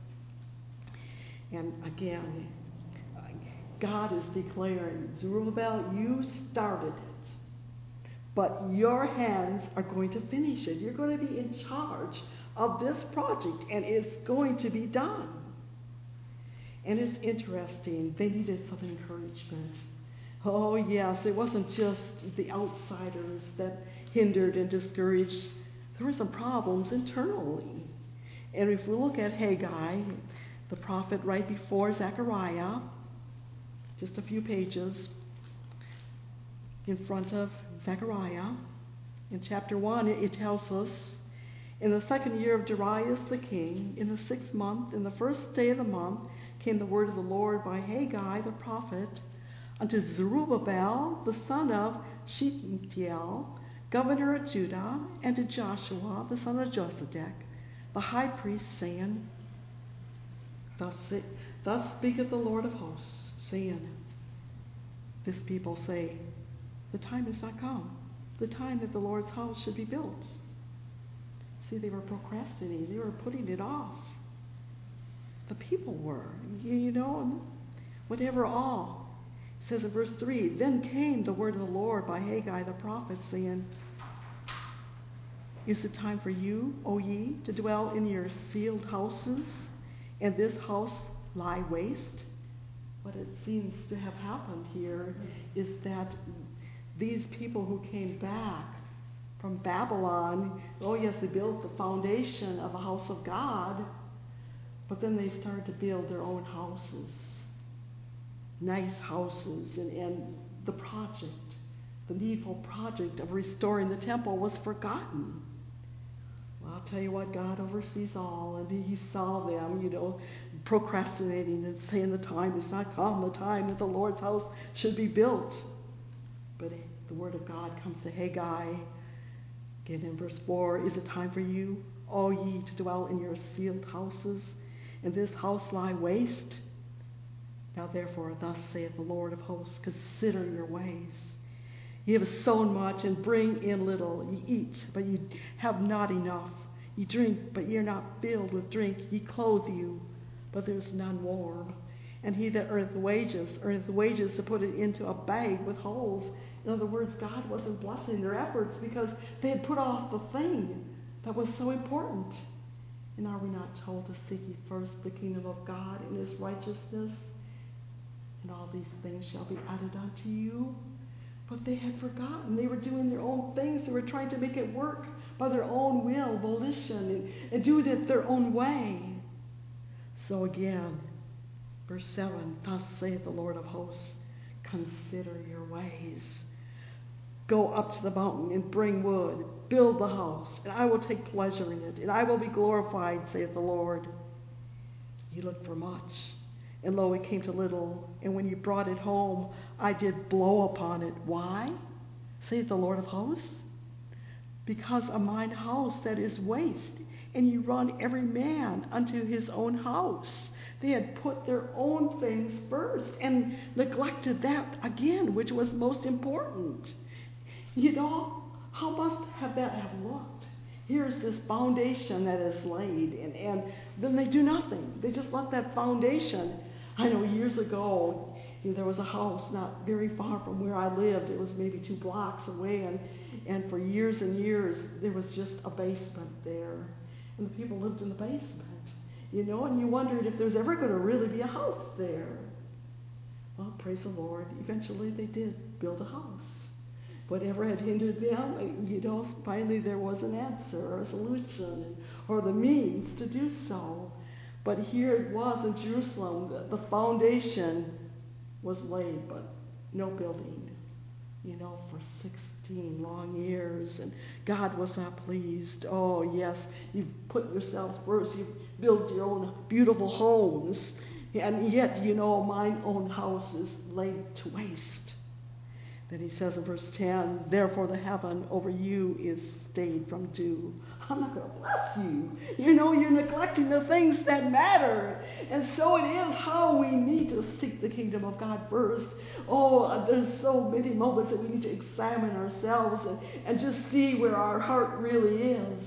And again, God is declaring, Zerubbabel, you started it, but your hands are going to finish it. You're going to be in charge of this project, and it's going to be done. And it's interesting, they needed some encouragement. Oh, yes, it wasn't just the outsiders that hindered and discouraged. There were some problems internally. And if we look at Haggai, the prophet right before Zechariah, just a few pages in front of Zechariah, in chapter one, it tells us, in the second year of Darius the king, in the sixth month, in the first day of the month, came the word of the Lord by Haggai the prophet unto Zerubbabel, the son of Shealtiel, governor of Judah, and to Joshua, the son of Josedech, the high priest, saying, Thus, say, thus speaketh the Lord of hosts, saying, this people say, the time is not come, the time that the Lord's house should be built. See, they were procrastinating, they were putting it off. The people were, you, you know, whatever all. It says in verse three, then came the word of the Lord by Haggai the prophet, saying, is it time for you, O ye, to dwell in your sealed houses, and this house lie waste? What it seems to have happened here is that these people who came back from Babylon, oh yes, they built the foundation of the house of God, but then they started to build their own houses, nice houses, and, and the project, the needful project of restoring the temple was forgotten. Well, I'll tell you what, God oversees all, and he saw them, you know, procrastinating and saying the time is not come, the time that the Lord's house should be built. But the word of God comes to Haggai, again in verse four, is it time for you, all ye, to dwell in your sealed houses, and this house lie waste? Now therefore, thus saith the Lord of hosts, consider your ways. Ye have sown much, and bring in little. Ye eat, but ye have not enough. Ye drink, but ye are not filled with drink. Ye clothe you, but there is none warm. And he that earneth wages, earneth wages to put it into a bag with holes. In other words, God wasn't blessing their efforts because they had put off the thing that was so important. And are we not told to seek ye first the kingdom of God and his righteousness? And all these things shall be added unto you. But they had forgotten. They were doing their own things. They were trying to make it work by their own will, volition, and, and do it their own way. So again, verse seven, thus saith the Lord of hosts, consider your ways. Go up to the mountain and bring wood. Build the house, and I will take pleasure in it, and I will be glorified, saith the Lord. You look for much, and lo, it came to little, and when you brought it home, I did blow upon it. Why? Saith the Lord of hosts. Because of mine house that is waste, and ye run every man unto his own house. They had put their own things first and neglected that again, which was most important. You know, how must have that have looked? Here's this foundation that is laid, and, and then they do nothing. They just let that foundation. I know years ago, you know, there was a house not very far from where I lived. It was maybe two blocks away, and, and for years and years, there was just a basement there. And the people lived in the basement, you know, and you wondered if there's ever going to really be a house there. Well, praise the Lord, eventually they did build a house. Whatever had hindered them, you know, finally there was an answer or a solution or the means to do so. But here it was in Jerusalem, the foundation was laid, but no building, you know, for sixteen long years, and God was not pleased. Oh, yes, you've put yourselves first, you've built your own beautiful homes, and yet, you know, mine own house is laid to waste. Then he says in verse ten, therefore the heaven over you is stayed from dew. I'm not going to bless you. You know, you're neglecting the things that matter. And so it is how we need to seek the kingdom of God first. Oh, there's so many moments that we need to examine ourselves and, and just see where our heart really is.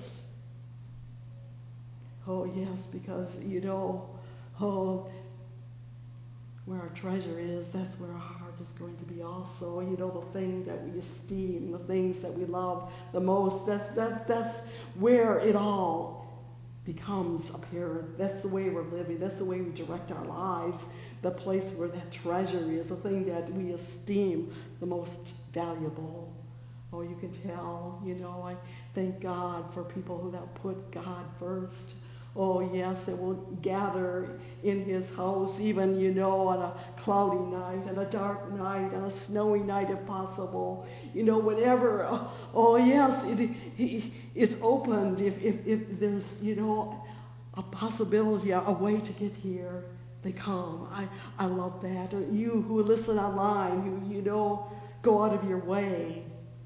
Oh, yes, because, you know, oh, where our treasure is, that's where our heart is going to be also. You know, the thing that we esteem, the things that we love the most, that's, that's, that's where it all becomes apparent. That's the way we're living. That's the way we direct our lives. The place where that treasure is, the thing that we esteem the most valuable. Oh, you can tell, you know, I thank God for people who have put God first. Oh, yes, that will gather in his house, even, you know, on a cloudy night, on a dark night, on a snowy night if possible. You know, whatever. Oh, oh yes, it, it, it's opened if, if, if there's, you know, a possibility, a, a way to get here. They come. I, I love that. Or you who listen online, who, you know, go out of your way.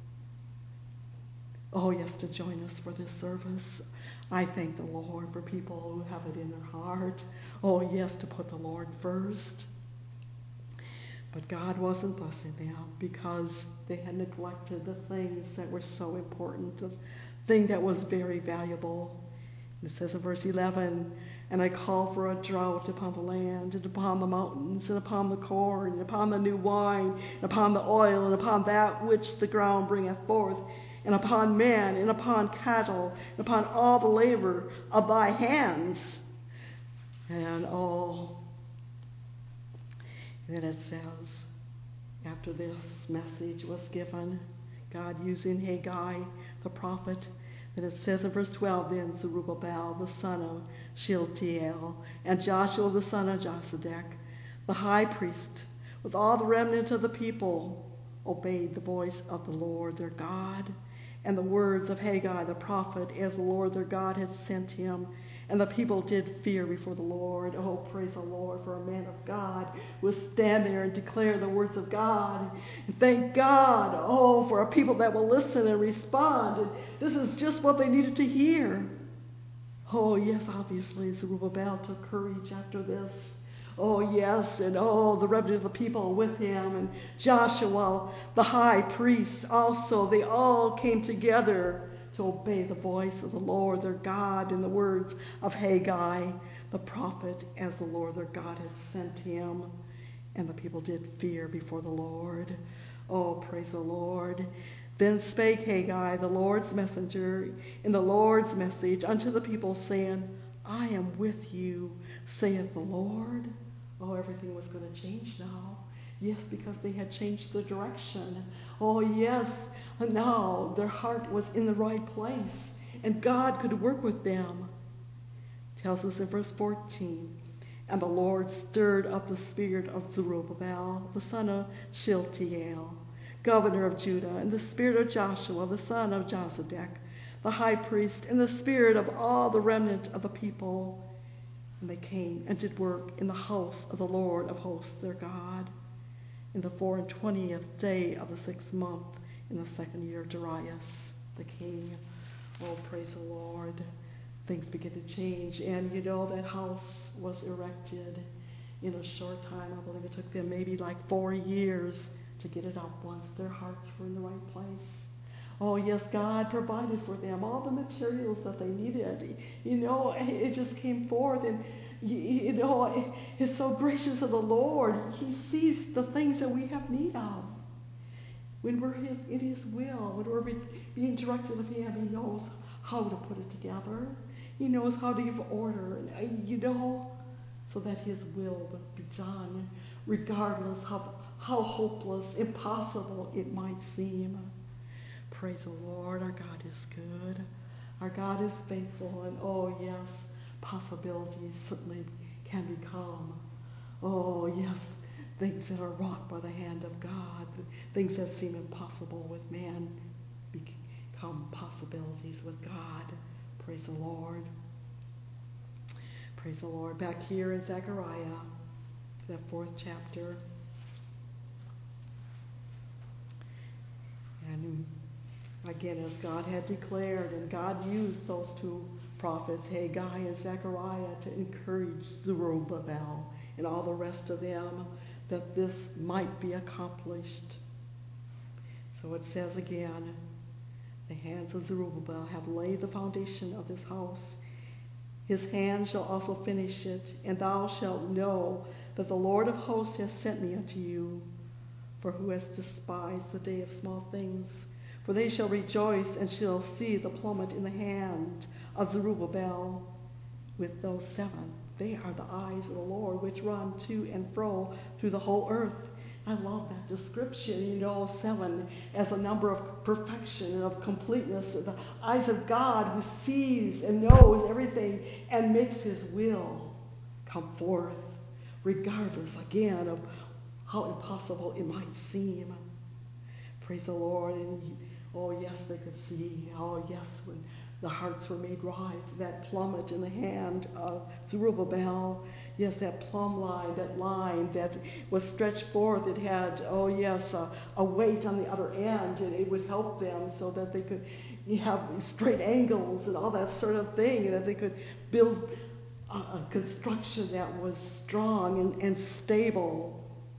Oh, yes, to join us for this service. I thank the Lord for people who have it in their heart. Oh, yes, to put the Lord first. But God wasn't blessing them because they had neglected the things that were so important, the thing that was very valuable. And it says in verse eleven, and I call for a drought upon the land, and upon the mountains, and upon the corn, and upon the new wine, and upon the oil, and upon that which the ground bringeth forth, and upon man, and upon cattle, and upon all the labor of thy hands. And oh, and then it says, after this message was given, God using Haggai, the prophet, and it says in verse twelve, then Zerubbabel, the son of Shealtiel, and Joshua, the son of Josedek, the high priest, with all the remnant of the people, obeyed the voice of the Lord their God, and the words of Haggai the prophet, as the Lord their God had sent him. And the people did fear before the Lord. Oh, praise the Lord for a man of God who will stand there and declare the words of God. And thank God, oh, for a people that will listen and respond. And this is just what they needed to hear. Oh, yes, obviously, Zerubbabel took courage after this. Oh, yes, and oh, the remnant of the people with him, and Joshua, the high priest also, they all came together to obey the voice of the Lord their God in the words of Haggai, the prophet, as the Lord their God had sent him. And the people did fear before the Lord. Oh, praise the Lord. Then spake Haggai, the Lord's messenger, in the Lord's message unto the people, saying, I am with you, saith the Lord. Oh, everything was going to change now. Yes, because they had changed the direction. Oh, yes, now their heart was in the right place, and God could work with them. It tells us in verse fourteen, and the Lord stirred up the spirit of Zerubbabel, the son of Shealtiel, governor of Judah, and the spirit of Joshua, the son of Josedek, the high priest, and the spirit of all the remnant of the people. And they came and did work in the house of the Lord of hosts their God, in the four and twentieth day of the sixth month, in the second year of Darius the king. Oh, praise the Lord. things begin to change. And you know, that house was erected in a short time. I believe it took them maybe like four years to get it up once their hearts were in the right place. Oh yes, God provided for them all the materials that they needed. You know, it just came forth, and you, you know, it's so gracious of the Lord. He sees the things that we have need of. When we're his, in His will, when we're being directed of Him, He knows how to put it together. He knows how to give order, and you know, so that His will will be done, regardless of how hopeless, impossible it might seem. Praise the Lord. Our God is good. Our God is faithful. And oh, yes, possibilities certainly can become. Oh, yes, things that are wrought by the hand of God. Things that seem impossible with man become possibilities with God. Praise the Lord. Praise the Lord. Back here in Zechariah, that fourth chapter. And again, as God had declared, and God used those two prophets, Haggai and Zechariah, to encourage Zerubbabel and all the rest of them that this might be accomplished. So it says again, the hands of Zerubbabel have laid the foundation of this house. His hand shall also finish it, and thou shalt know that the Lord of hosts has sent me unto you. For who has despised the day of small things? For they shall rejoice and shall see the plummet in the hand of Zerubbabel with those seven. They are the eyes of the Lord which run to and fro through the whole earth. I love that description, you know, seven as a number of perfection and of completeness. The eyes of God who sees and knows everything and makes His will come forth, regardless, again, of how impossible it might seem. Praise the Lord. And oh, yes, they could see. Oh, yes, when the hearts were made right, that plummet in the hand of Zerubbabel. Yes, that plumb line, that line that was stretched forth. It had, oh, yes, a, a weight on the other end, and it would help them so that they could have straight angles and all that sort of thing, and that they could build a, a construction that was strong and, and stable.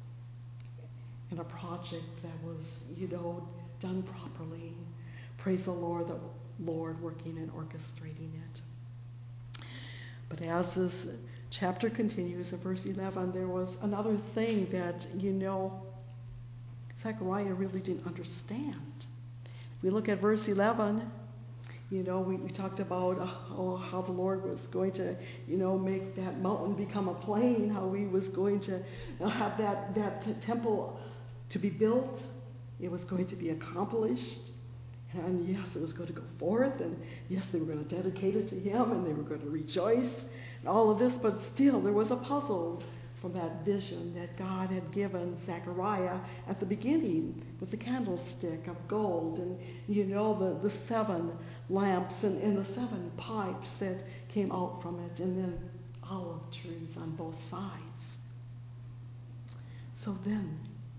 And a project that was, you know, done properly. Praise the Lord, the Lord working and orchestrating it. But as this chapter continues in verse eleven, there was another thing that, you know, Zechariah really didn't understand. If we look at verse eleven, you know, we, we talked about oh, how the Lord was going to, you know, make that mountain become a plain, how He was going to have that, that t- temple to be built. It was going to be accomplished. And yes, it was going to go forth. And yes, they were going to dedicate it to Him. And they were going to rejoice. And all of this. But still, there was a puzzle from that vision that God had given Zechariah at the beginning with the candlestick of gold. And, you know, the, the seven lamps and, and the seven pipes that came out from it. And then olive trees on both sides. So then,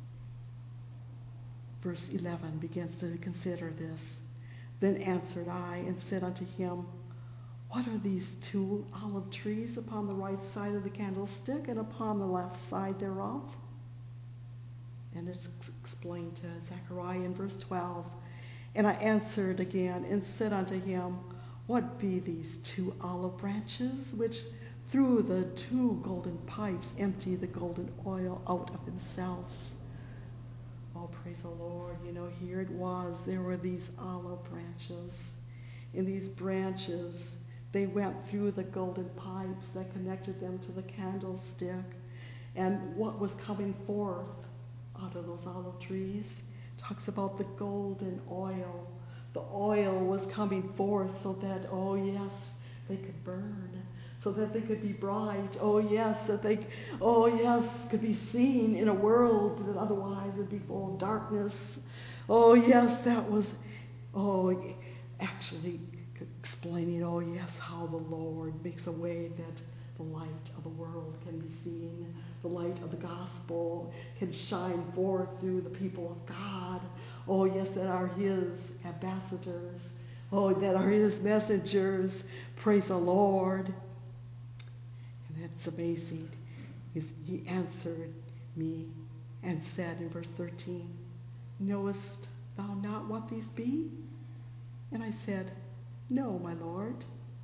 verse eleven begins to consider this. Then answered I and said unto him, what are these two olive trees upon the right side of the candlestick and upon the left side thereof? And it's explained to Zechariah in verse twelve. And I answered again and said unto him, what be these two olive branches which through the two golden pipes empty the golden oil out of themselves? Oh, praise the Lord. You know, here it was. There were these olive branches. And these branches, they went through the golden pipes that connected them to the candlestick. And what was coming forth out of those olive trees talks about the golden oil. The oil was coming forth so that, oh yes, they could burn. So that they could be bright. Oh yes, that they, oh yes, could be seen in a world that otherwise would be full of darkness. Oh yes, that was, oh, actually explaining, oh yes, how the Lord makes a way that the light of the world can be seen. The light of the gospel can shine forth through the people of God. Oh yes, that are His ambassadors. Oh, that are His messengers. Praise the Lord. And that's amazing. He answered me and said in verse thirteen, knowest thou not what these be? And I said, no, my Lord.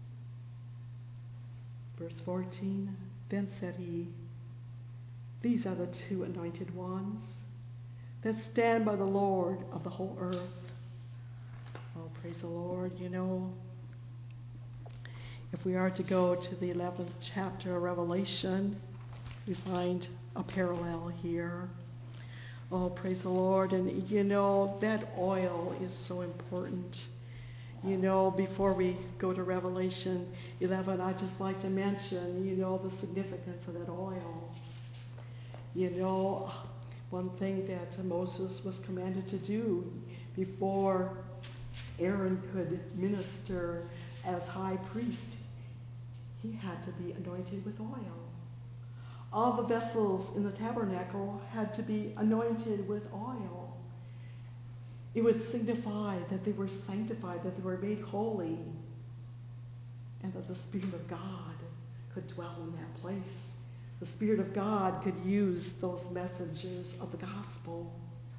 Verse fourteen, then said he, these are the two anointed ones that stand by the Lord of the whole earth. Oh, praise the Lord. You know, if we are to go to the eleventh chapter of Revelation, we find a parallel here. Oh, praise the Lord. And you know, that oil is so important. You know, before we go to Revelation eleven, I'd just like to mention, you know, the significance of that oil. You know, one thing that Moses was commanded to do before Aaron could minister as high priest, he had to be anointed with oil. All the vessels in the tabernacle had to be anointed with oil. It would signify that they were sanctified, that they were made holy, and that the Spirit of God could dwell in that place. The Spirit of God could use those messengers of the gospel.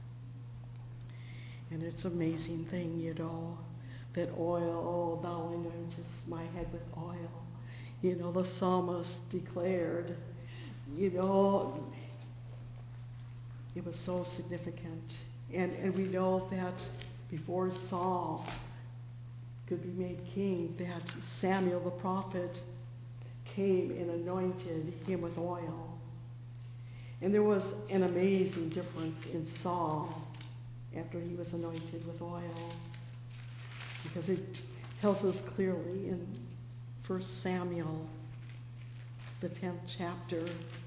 And it's an amazing thing, you know, that oil, oh, thou anointest my head with oil. You know, the psalmist declared, you know, it was so significant. And, and we know that before Saul could be made king, that Samuel the prophet came and anointed him with oil. And there was an amazing difference in Saul after he was anointed with oil, because it tells us clearly in First Samuel, the tenth chapter,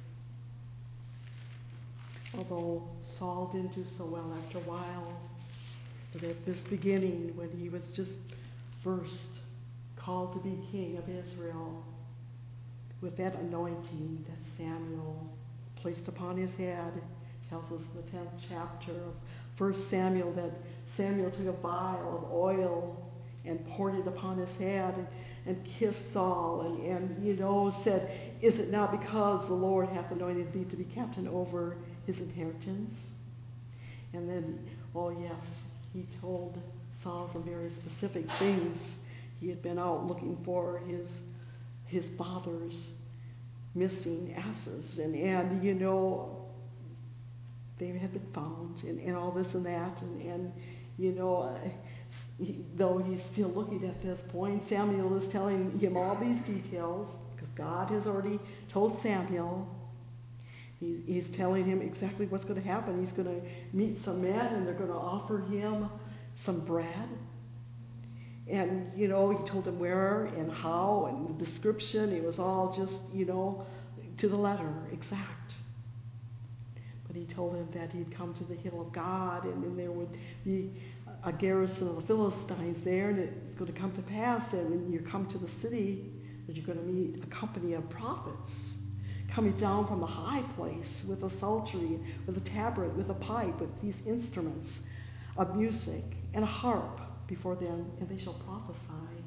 although Saul didn't do so well after a while, but at this beginning, when he was just first called to be king of Israel, with that anointing that Samuel placed upon his head, tells us in the tenth chapter of First Samuel that Samuel took a vial of oil and poured it upon his head and, and kissed Saul and, and, you know, said, is it not because the Lord hath anointed thee to be captain over his inheritance? And then, oh yes, he told Saul some very specific things. He had been out looking for his his father's missing asses, and, and you know, they had been found, and, and all this and that, and, and you know, uh, he, though he's still looking at this point, Samuel is telling him all these details, because God has already told Samuel. He's, he's telling him exactly what's going to happen. He's going to meet some men, and they're going to offer him some bread. And, you know, he told him where and how and the description. It was all just, you know, to the letter, exact. But he told him that he'd come to the hill of God, and then there would be a garrison of the Philistines there, and it's going to come to pass that when you come to the city, that you're going to meet a company of prophets coming down from the high place with a psaltery, with a tabret, with a pipe, with these instruments of music and a harp before them, and they shall prophesy.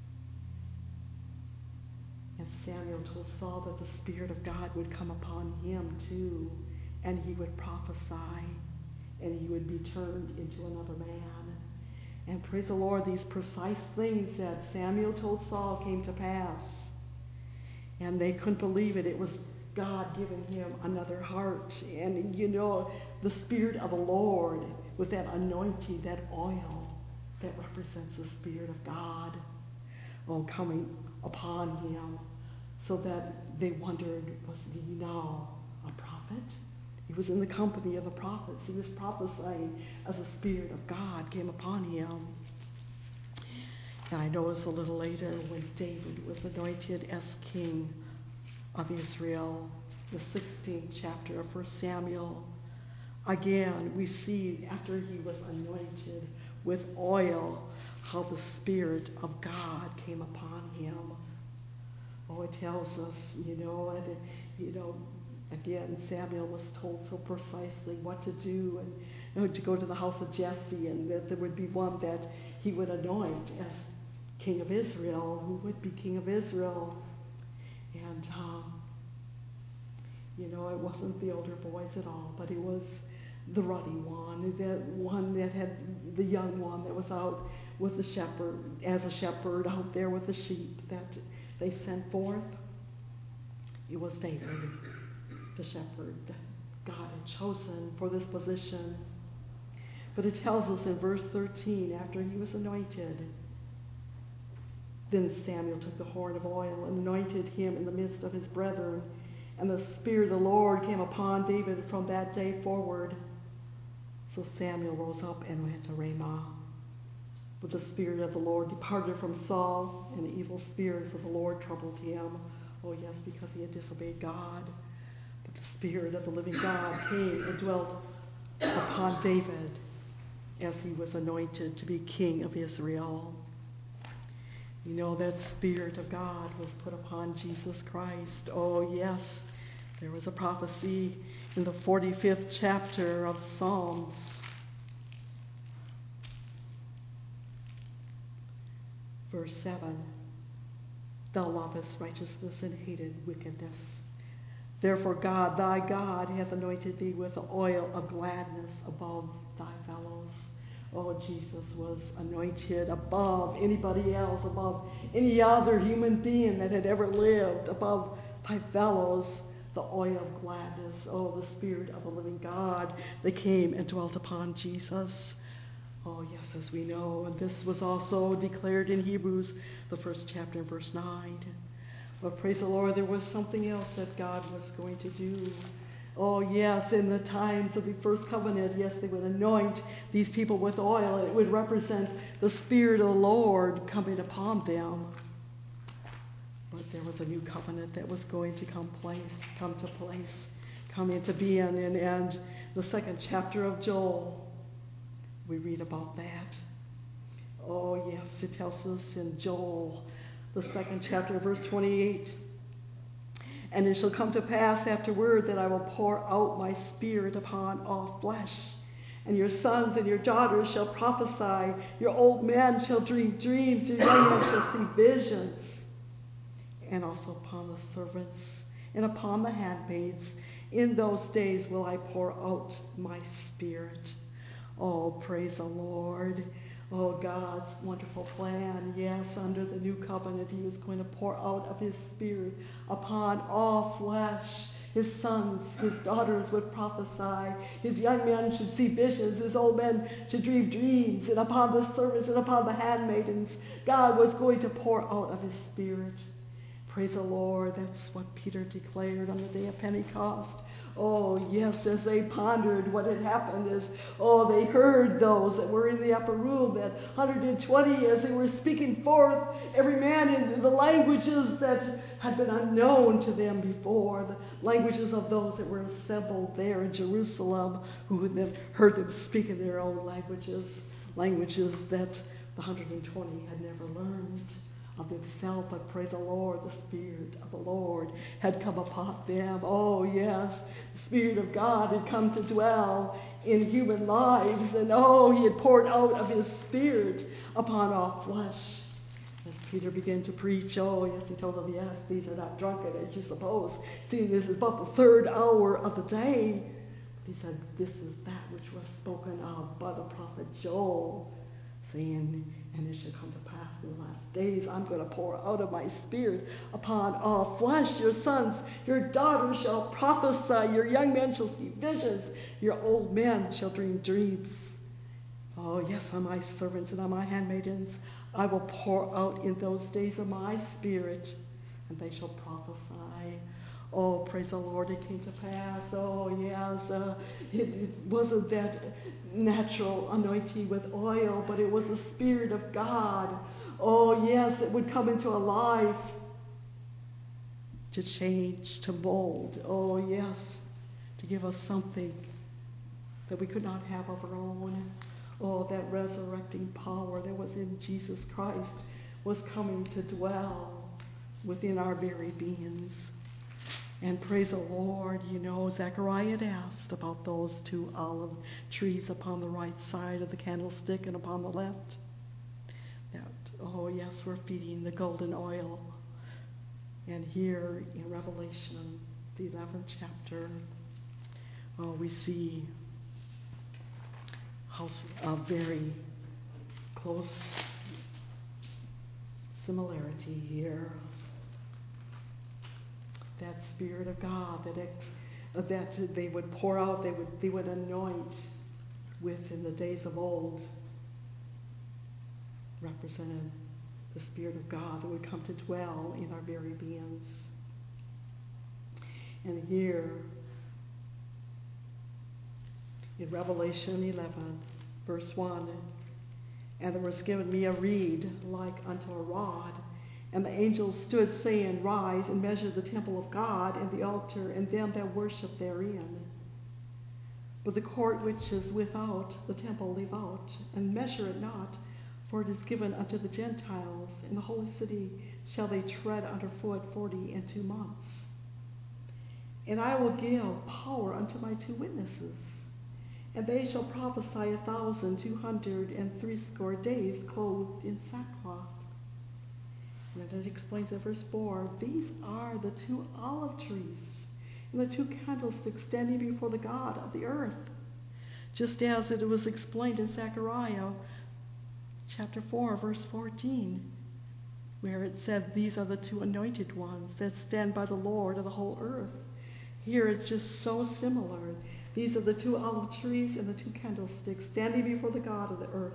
And Samuel told Saul that the Spirit of God would come upon him too, and he would prophesy, and he would be turned into another man. And praise the Lord, these precise things that Samuel told Saul came to pass. And they couldn't believe it. It was God giving him another heart. And you know, the Spirit of the Lord with that anointing, that oil, that represents the Spirit of God, oh, coming upon him, so that they wondered, was he now a prophet? He was in the company of the prophets. He was prophesying as the Spirit of God came upon him. And I noticed a little later when David was anointed as king of Israel, the sixteenth chapter of First Samuel, again we see after he was anointed with oil, how the Spirit of God came upon him. Oh, it tells us, you know, and, you know, again, Samuel was told so precisely what to do, and you know, to go to the house of Jesse, and that there would be one that he would anoint as king of Israel, who would be king of Israel. And, um, you know, it wasn't the older boys at all, but it was the ruddy one, that one that had the young one that was out with the shepherd, as a shepherd out there with the sheep that they sent forth. It was David, the shepherd God had chosen for this position. But it tells us in verse thirteen, after he was anointed, then Samuel took the horn of oil and anointed him in the midst of his brethren, and the Spirit of the Lord came upon David from that day forward. So Samuel rose up and went to Ramah. But the Spirit of the Lord departed from Saul, and the evil spirit of the Lord troubled him. Oh yes, because he had disobeyed God. But the Spirit of the living God came and dwelt upon David as he was anointed to be king of Israel. You know, that Spirit of God was put upon Jesus Christ. Oh yes, there was a prophecy in the forty-fifth chapter of Psalms. Verse seven, thou lovest righteousness and hated wickedness. Therefore God, thy God, hath anointed thee with the oil of gladness above thy fellows. Oh, Jesus was anointed above anybody else, above any other human being that had ever lived, above thy fellows, the oil of gladness. Oh, the Spirit of the living God that came and dwelt upon Jesus. Oh, yes, as we know, and this was also declared in Hebrews, the first chapter, verse nine. But praise the Lord, there was something else that God was going to do. Oh, yes, in the times of the first covenant, yes, they would anoint these people with oil, and it would represent the Spirit of the Lord coming upon them. But there was a new covenant that was going to come place, come to place, come into being, and, and the second chapter of Joel, we read about that. Oh, yes, it tells us in Joel, the second chapter, verse twenty-eight. And it shall come to pass afterward that I will pour out my Spirit upon all flesh. And your sons and your daughters shall prophesy. Your old men shall dream dreams. Your young men shall see visions. And also upon the servants and upon the handmaids. In those days will I pour out my Spirit. Oh, praise the Lord. Oh, God's wonderful plan. Yes, under the new covenant, he was going to pour out of his Spirit upon all flesh. His sons, his daughters would prophesy. His young men should see visions. His old men should dream dreams. And upon the servants and upon the handmaidens, God was going to pour out of his Spirit. Praise the Lord. That's what Peter declared on the day of Pentecost. Oh, yes, as they pondered what had happened, as, oh, they heard those that were in the upper room, that one hundred twenty, as they were speaking forth, every man in the languages that had been unknown to them before, the languages of those that were assembled there in Jerusalem, who had then heard them speak in their own languages, languages that the one hundred twenty had never learned of themselves, but praise the Lord, the Spirit of the Lord had come upon them. Oh, yes, the Spirit of God had come to dwell in human lives, and oh, he had poured out of his Spirit upon all flesh. As Peter began to preach, oh, yes, he told them, yes, these are not drunken, as you suppose, seeing this is about the third hour of the day. But he said, this is that which was spoken of by the prophet Joel, saying, and it shall come to pass in the last days, I'm going to pour out of my Spirit upon all flesh. Your sons, your daughters shall prophesy. Your young men shall see visions. Your old men shall dream dreams. Oh, yes, on my servants and on my handmaidens, I will pour out in those days of my Spirit, and they shall prophesy. Oh, praise the Lord, it came to pass. Oh, yes, uh, it, it wasn't that natural anointing with oil, but it was the Spirit of God. Oh, yes, it would come into a life to change, to mold. Oh, yes, to give us something that we could not have of our own. Oh, that resurrecting power that was in Jesus Christ was coming to dwell within our very beings. And praise the Lord, you know, Zechariah had asked about those two olive trees upon the right side of the candlestick and upon the left. That oh yes, we're feeding the golden oil. And here in Revelation, the eleventh chapter, oh, we see how a very close similarity here. That Spirit of God that it, uh, that they would pour out, they would they would anoint with in the days of old, represented the Spirit of God that would come to dwell in our very beings. And here in Revelation eleven, verse one, and there was given me a reed like unto a rod, and the angels stood saying, Rise and measure the temple of God and the altar and them that worship therein. But the court which is without the temple leave out, and measure it not, for it is given unto the Gentiles, and the holy city shall they tread underfoot forty and two months. And I will give power unto my two witnesses, and they shall prophesy a thousand two hundred and threescore days clothed in sackcloth. And then it explains in verse four, these are the two olive trees and the two candlesticks standing before the God of the earth, just as it was explained in Zechariah chapter four, verse fourteen, where it said, these are the two anointed ones that stand by the Lord of the whole earth. Here it's just so similar. These are the two olive trees and the two candlesticks standing before the God of the earth.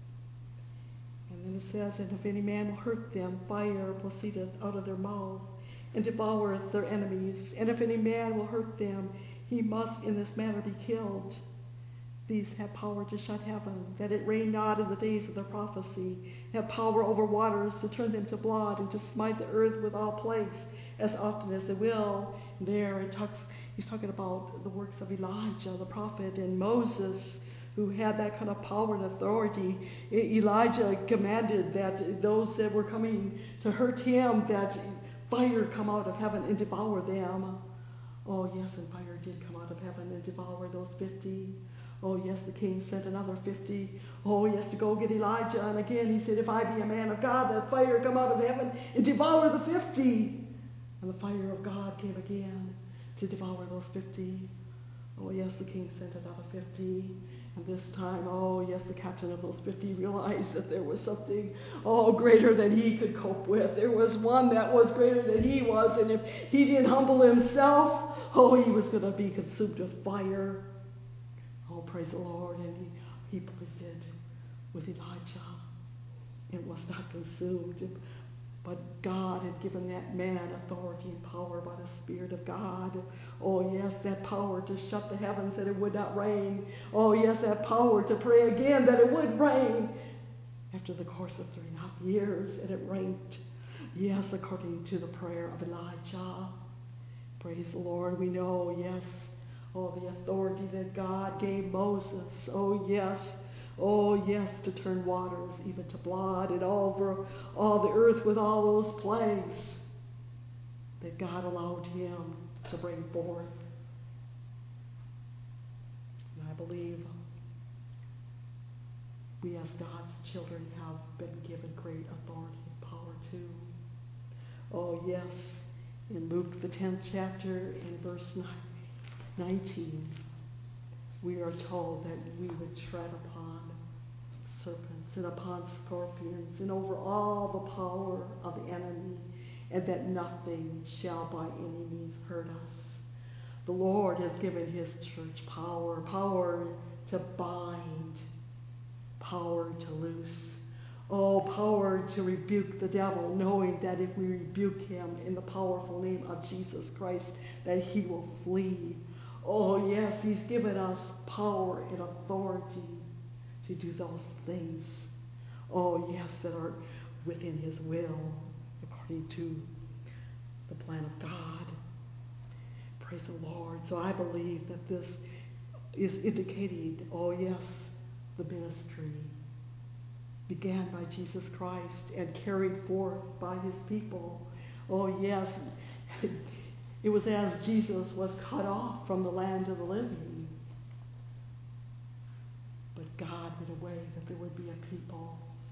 And then it says, and if any man will hurt them, fire proceedeth out of their mouth, and devoureth their enemies. And if any man will hurt them, he must in this manner be killed. These have power to shut heaven, that it rain not in the days of their prophecy, have power over waters to turn them to blood, and to smite the earth with all plagues, as often as they will. And there it talks, he's talking about the works of Elijah, the prophet, and Moses, who had that kind of power and authority. Elijah commanded that those that were coming to hurt him, that fire come out of heaven and devour them. Oh yes, and fire did come out of heaven and devour those fifty. Oh yes, the king sent another fifty. Oh yes, to go get Elijah. And again he said, if I be a man of God, that fire come out of heaven and devour the fifty. And the fire of God came again to devour those fifty. Oh yes, the king sent another fifty. And this time, oh yes, the captain of those fifty realized that there was something, oh, greater than he could cope with. There was one that was greater than he was. And if he didn't humble himself, oh, he was going to be consumed with fire. Oh, praise the Lord. And he, he pleaded with Elijah. It was not consumed. But God had given that man authority and power by the Spirit of God. Oh, yes, that power to shut the heavens that it would not rain. Oh, yes, that power to pray again that it would rain. After the course of three and a half years, and it rained. Yes, according to the prayer of Elijah. Praise the Lord. We know, yes, oh, the authority that God gave Moses. Oh, yes. Oh, yes, to turn waters even to blood, and over all the earth with all those plagues that God allowed him to bring forth. And I believe we as God's children have been given great authority and power too. Oh, yes, in Luke the tenth chapter in verse nineteen, we are told that we would tread upon serpents and upon scorpions and over all the power of the enemy, and that nothing shall by any means hurt us. The Lord has given his church power, power to bind, power to loose. Oh, power to rebuke the devil, knowing that if we rebuke him in the powerful name of Jesus Christ, that he will flee. Oh, yes, he's given us power and authority to do those things. Oh, yes, that are within his will, according to the plan of God. Praise the Lord. So I believe that this is indicating, oh, yes, the ministry began by Jesus Christ and carried forth by his people. Oh, yes, it was as Jesus was cut off from the land of the living. But God made a way that there would be a people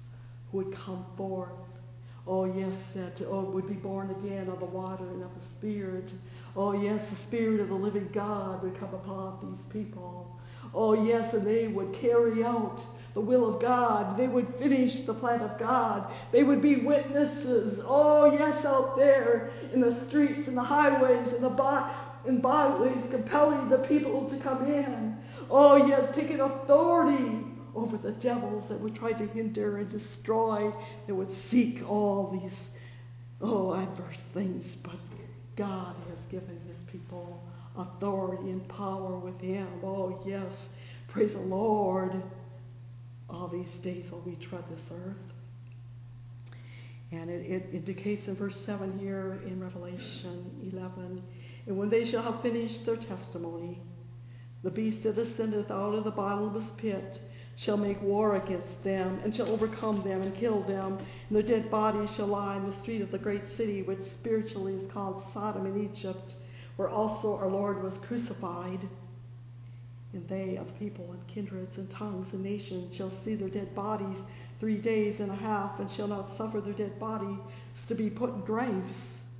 who would come forth. Oh, yes, that oh, would be born again of the water and of the Spirit. Oh, yes, the Spirit of the living God would come upon these people. Oh, yes, and they would carry out the will of God. They would finish the plan of God. They would be witnesses. Oh, yes, out there in the streets and the highways and the by- and byways, compelling the people to come in. Oh, yes, taking authority over the devils that would try to hinder and destroy, that would seek all these, oh, adverse things. But God has given his people authority and power with him. Oh, yes, praise the Lord. All these days while we tread this earth. And it, it indicates in verse seven here in Revelation eleven, and when they shall have finished their testimony, the beast that ascendeth out of the bottomless pit shall make war against them, and shall overcome them and kill them, and their dead bodies shall lie in the street of the great city, which spiritually is called Sodom in Egypt, where also our Lord was crucified. And they of people and kindreds and tongues and nations shall see their dead bodies three days and a half, and shall not suffer their dead bodies to be put in graves.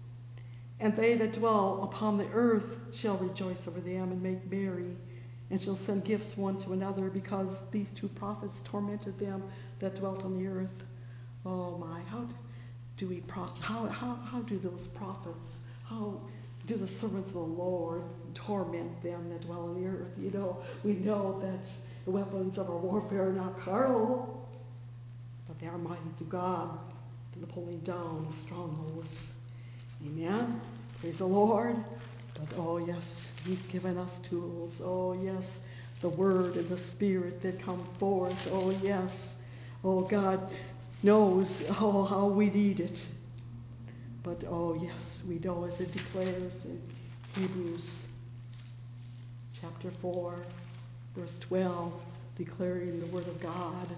And they that dwell upon the earth shall rejoice over them and make merry, and shall send gifts one to another, because these two prophets tormented them that dwelt on the earth. Oh my, how do we pro- how how how do those prophets, how do the servants of the Lord torment them that dwell on the earth? You know, we know that the weapons of our warfare are not carnal, but they are mighty to God, to the pulling down of strongholds. Amen. Praise the Lord. But oh yes, he's given us tools. Oh yes, the Word and the Spirit that come forth. Oh yes. Oh, God knows oh how we need it. But oh yes, we know as it declares in Hebrews chapter four, verse twelve, declaring the Word of God.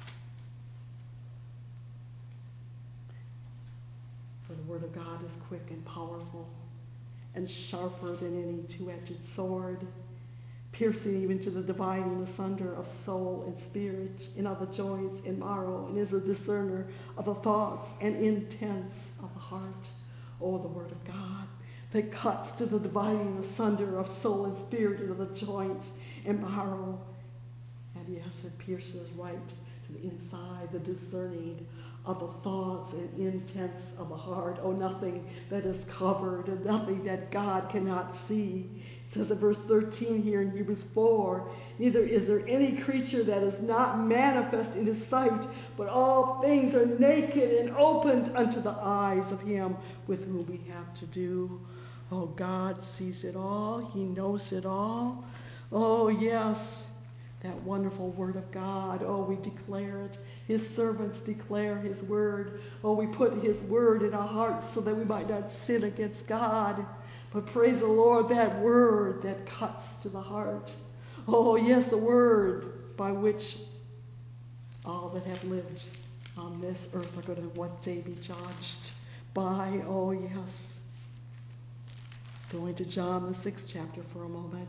For the Word of God is quick and powerful, and sharper than any two-edged sword, piercing even to the dividing asunder of soul and spirit, and of the joints and marrow, and is a discerner of the thoughts and intents of the heart. Oh, the Word of God that cuts to the dividing asunder of soul and spirit, and of the joints and marrow. And yes, it pierces right to the inside, the discerning of the thoughts and intents of the heart. Oh, nothing that is covered, and nothing that God cannot see. It says in verse thirteen here in Hebrews four, neither is there any creature that is not manifest in his sight, but all things are naked and opened unto the eyes of him with whom we have to do. Oh, God sees it all. He knows it all. Oh, yes, that wonderful Word of God. Oh, we declare it. His servants declare His Word. Oh, we put His Word in our hearts so that we might not sin against God. But praise the Lord, that Word that cuts to the heart. Oh, yes, the Word by which all that have lived on this earth are going to one day be judged by. Oh, yes. Going to John, the sixth chapter for a moment.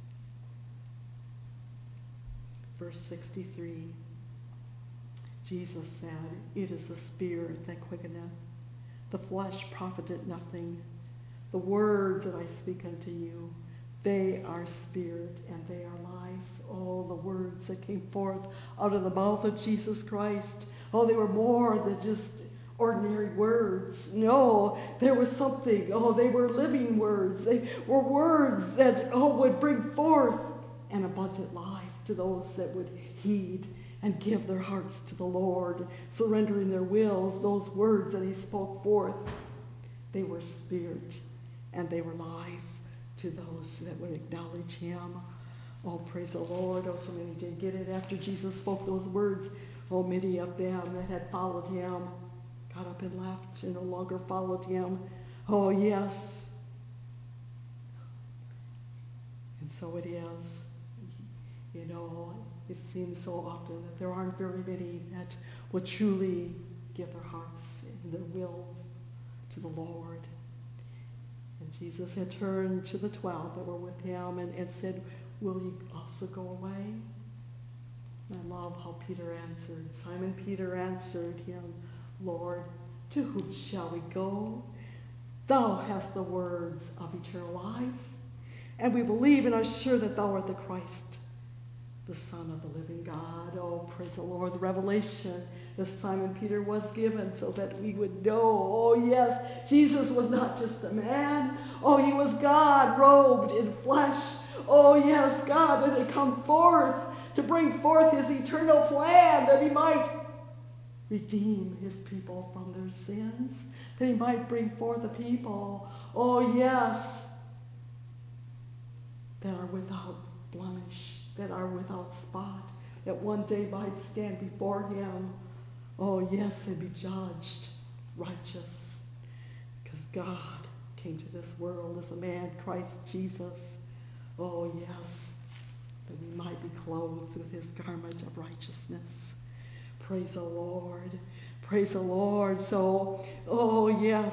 Verse sixty-three. Jesus said, it is the Spirit that quickeneth, the flesh profiteth nothing. The words that I speak unto you, they are spirit and they are life. Oh, the words that came forth out of the mouth of Jesus Christ. Oh, they were more than just ordinary words. No, there was something. Oh, they were living words. They were words that, oh, would bring forth an abundant life to those that would heed and give their hearts to the Lord, surrendering their wills. Those words that He spoke forth, they were spirit and they were life to those that would acknowledge Him. Oh, praise the Lord. Oh, so many did get it after Jesus spoke those words. Oh, many of them that had followed Him got up and left and no longer followed Him. Oh, yes. And so it is. You know, it seems so often that there aren't very many that will truly give their hearts and their will to the Lord. And Jesus had turned to the twelve that were with Him and, and said, will you also go away? I love how Peter answered. Simon Peter answered him, Lord, to whom shall we go? Thou hast the words of eternal life, and we believe and are sure that thou art the Christ, the Son of the living God. Oh, praise the Lord. The revelation that Simon Peter was given so that we would know, oh yes, Jesus was not just a man. Oh, he was God robed in flesh. Oh yes, God that had come forth to bring forth his eternal plan that he might redeem his people from their sins, that he might bring forth a people, oh yes, that are without blemish, that are without spot, that one day might stand before him, oh yes, and be judged righteous, because God came to this world as a man, Christ Jesus. Oh yes, that we might be clothed with his garment of righteousness. Praise the Lord. Praise the Lord. So, oh yes,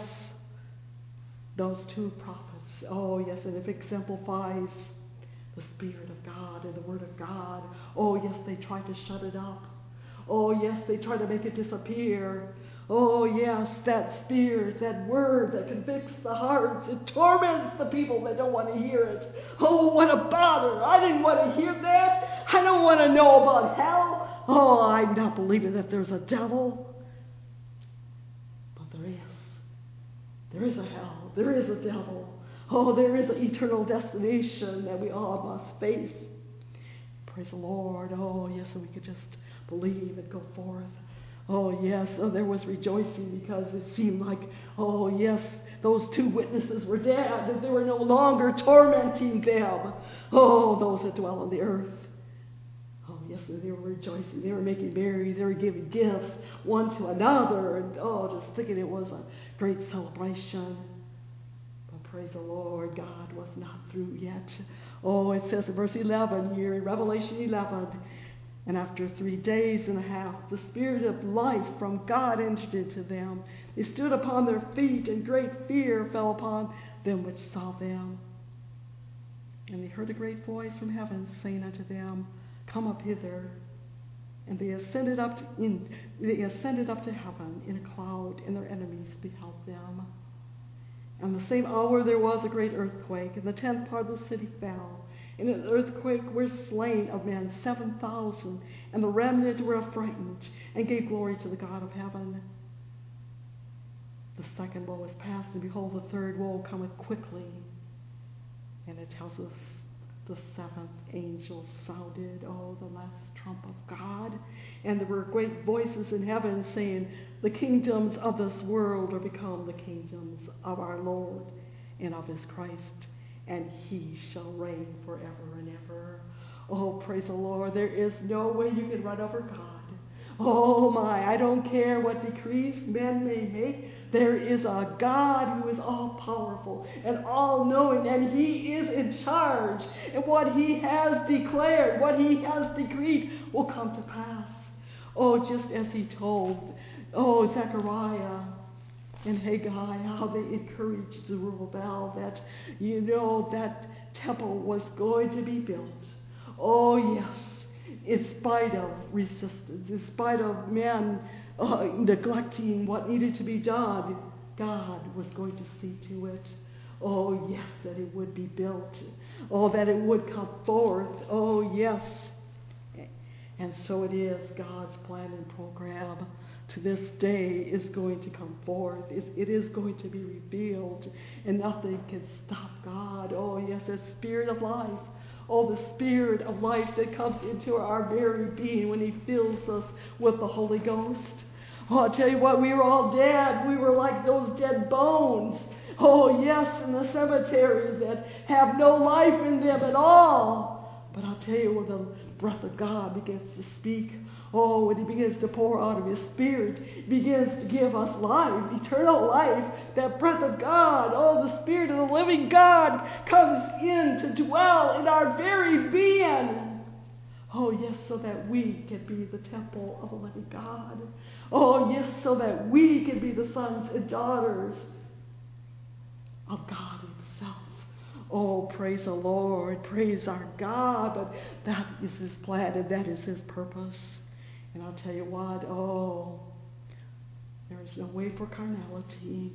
those two prophets. Oh yes, and it exemplifies the Spirit of God and the Word of God. Oh yes, they tried to shut it up. Oh yes, they tried to make it disappear. Oh yes, that Spirit, that Word that convicts the hearts, it torments the people that don't want to hear it. Oh, what a bother. I didn't want to hear that. I don't want to know about hell. Oh, I'm not believing that there's a devil. But there is. There is a hell. There is a devil. Oh, there is an eternal destination that we all must face. Praise the Lord. Oh, yes, and we could just believe and go forth. Oh, yes, oh, there was rejoicing because it seemed like, oh, yes, those two witnesses were dead, and they were no longer tormenting them. Oh, those that dwell on the earth. Oh, yes, they were rejoicing. They were making merry. They were giving gifts one to another. And, oh, just thinking it was a great celebration. But praise the Lord, God was not through yet. Oh, it says in verse eleven here in Revelation eleven, and after three days and a half, the Spirit of life from God entered into them. They stood upon their feet, and great fear fell upon them which saw them. And they heard a great voice from heaven saying unto them, Come up hither. And they ascended up to, in, they ascended up to heaven in a cloud, and their enemies beheld them. And the same hour there was a great earthquake, and the tenth part of the city fell. In an earthquake were slain of men seven thousand, and the remnant were affrighted, and gave glory to the God of heaven. The second woe is past, and behold, the third woe cometh quickly. And it tells us the seventh angel sounded, oh, the last trump of God. And there were great voices in heaven saying, The kingdoms of this world are become the kingdoms of our Lord and of his Christ, and he shall reign forever and ever. Oh, praise the Lord. There is no way you can run over God. Oh my, I don't care what decrees men may make. There is a God who is all powerful and all knowing, and he is in charge. And what he has declared, what he has decreed will come to pass. Oh, just as he told, oh, Zechariah and Haggai, how they encouraged Zerubbabel that, you know, that temple was going to be built. Oh, yes, in spite of resistance, in spite of men uh, neglecting what needed to be done, God was going to see to it. Oh, yes, that it would be built. Oh, that it would come forth. Oh, yes. And so it is, God's plan and program to this day is going to come forth. It is going to be revealed, and nothing can stop God. Oh, yes, that Spirit of life. Oh, the Spirit of life that comes into our very being when he fills us with the Holy Ghost. Oh, I'll tell you what, we were all dead. We were like those dead bones. Oh, yes, in the cemetery that have no life in them at all. But I'll tell you, when the breath of God begins to speak, oh, when he begins to pour out of his Spirit, he begins to give us life, eternal life, that breath of God, oh, the Spirit of the living God comes in to dwell in our very being. Oh, yes, so that we can be the temple of the living God. Oh, yes, so that we can be the sons and daughters of God himself. Oh, praise the Lord, praise our God, but that is his plan and that is his purpose. And I'll tell you what, oh, there is no way for carnality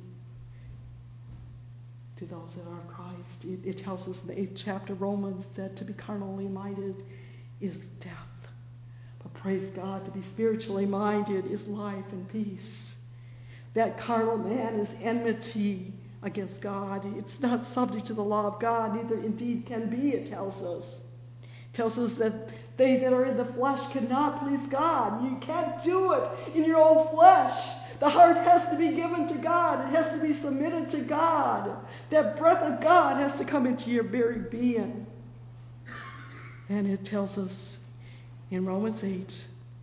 to those that are of Christ. It, it tells us in the eighth chapter of Romans that to be carnally minded is death. But praise God, to be spiritually minded is life and peace. That carnal man is enmity against God. It's not subject to the law of God, neither indeed can be, it tells us. It tells us that they that are in the flesh cannot please God. You can't do it in your own flesh. The heart has to be given to God. It has to be submitted to God. That breath of God has to come into your very being. And it tells us in Romans eight,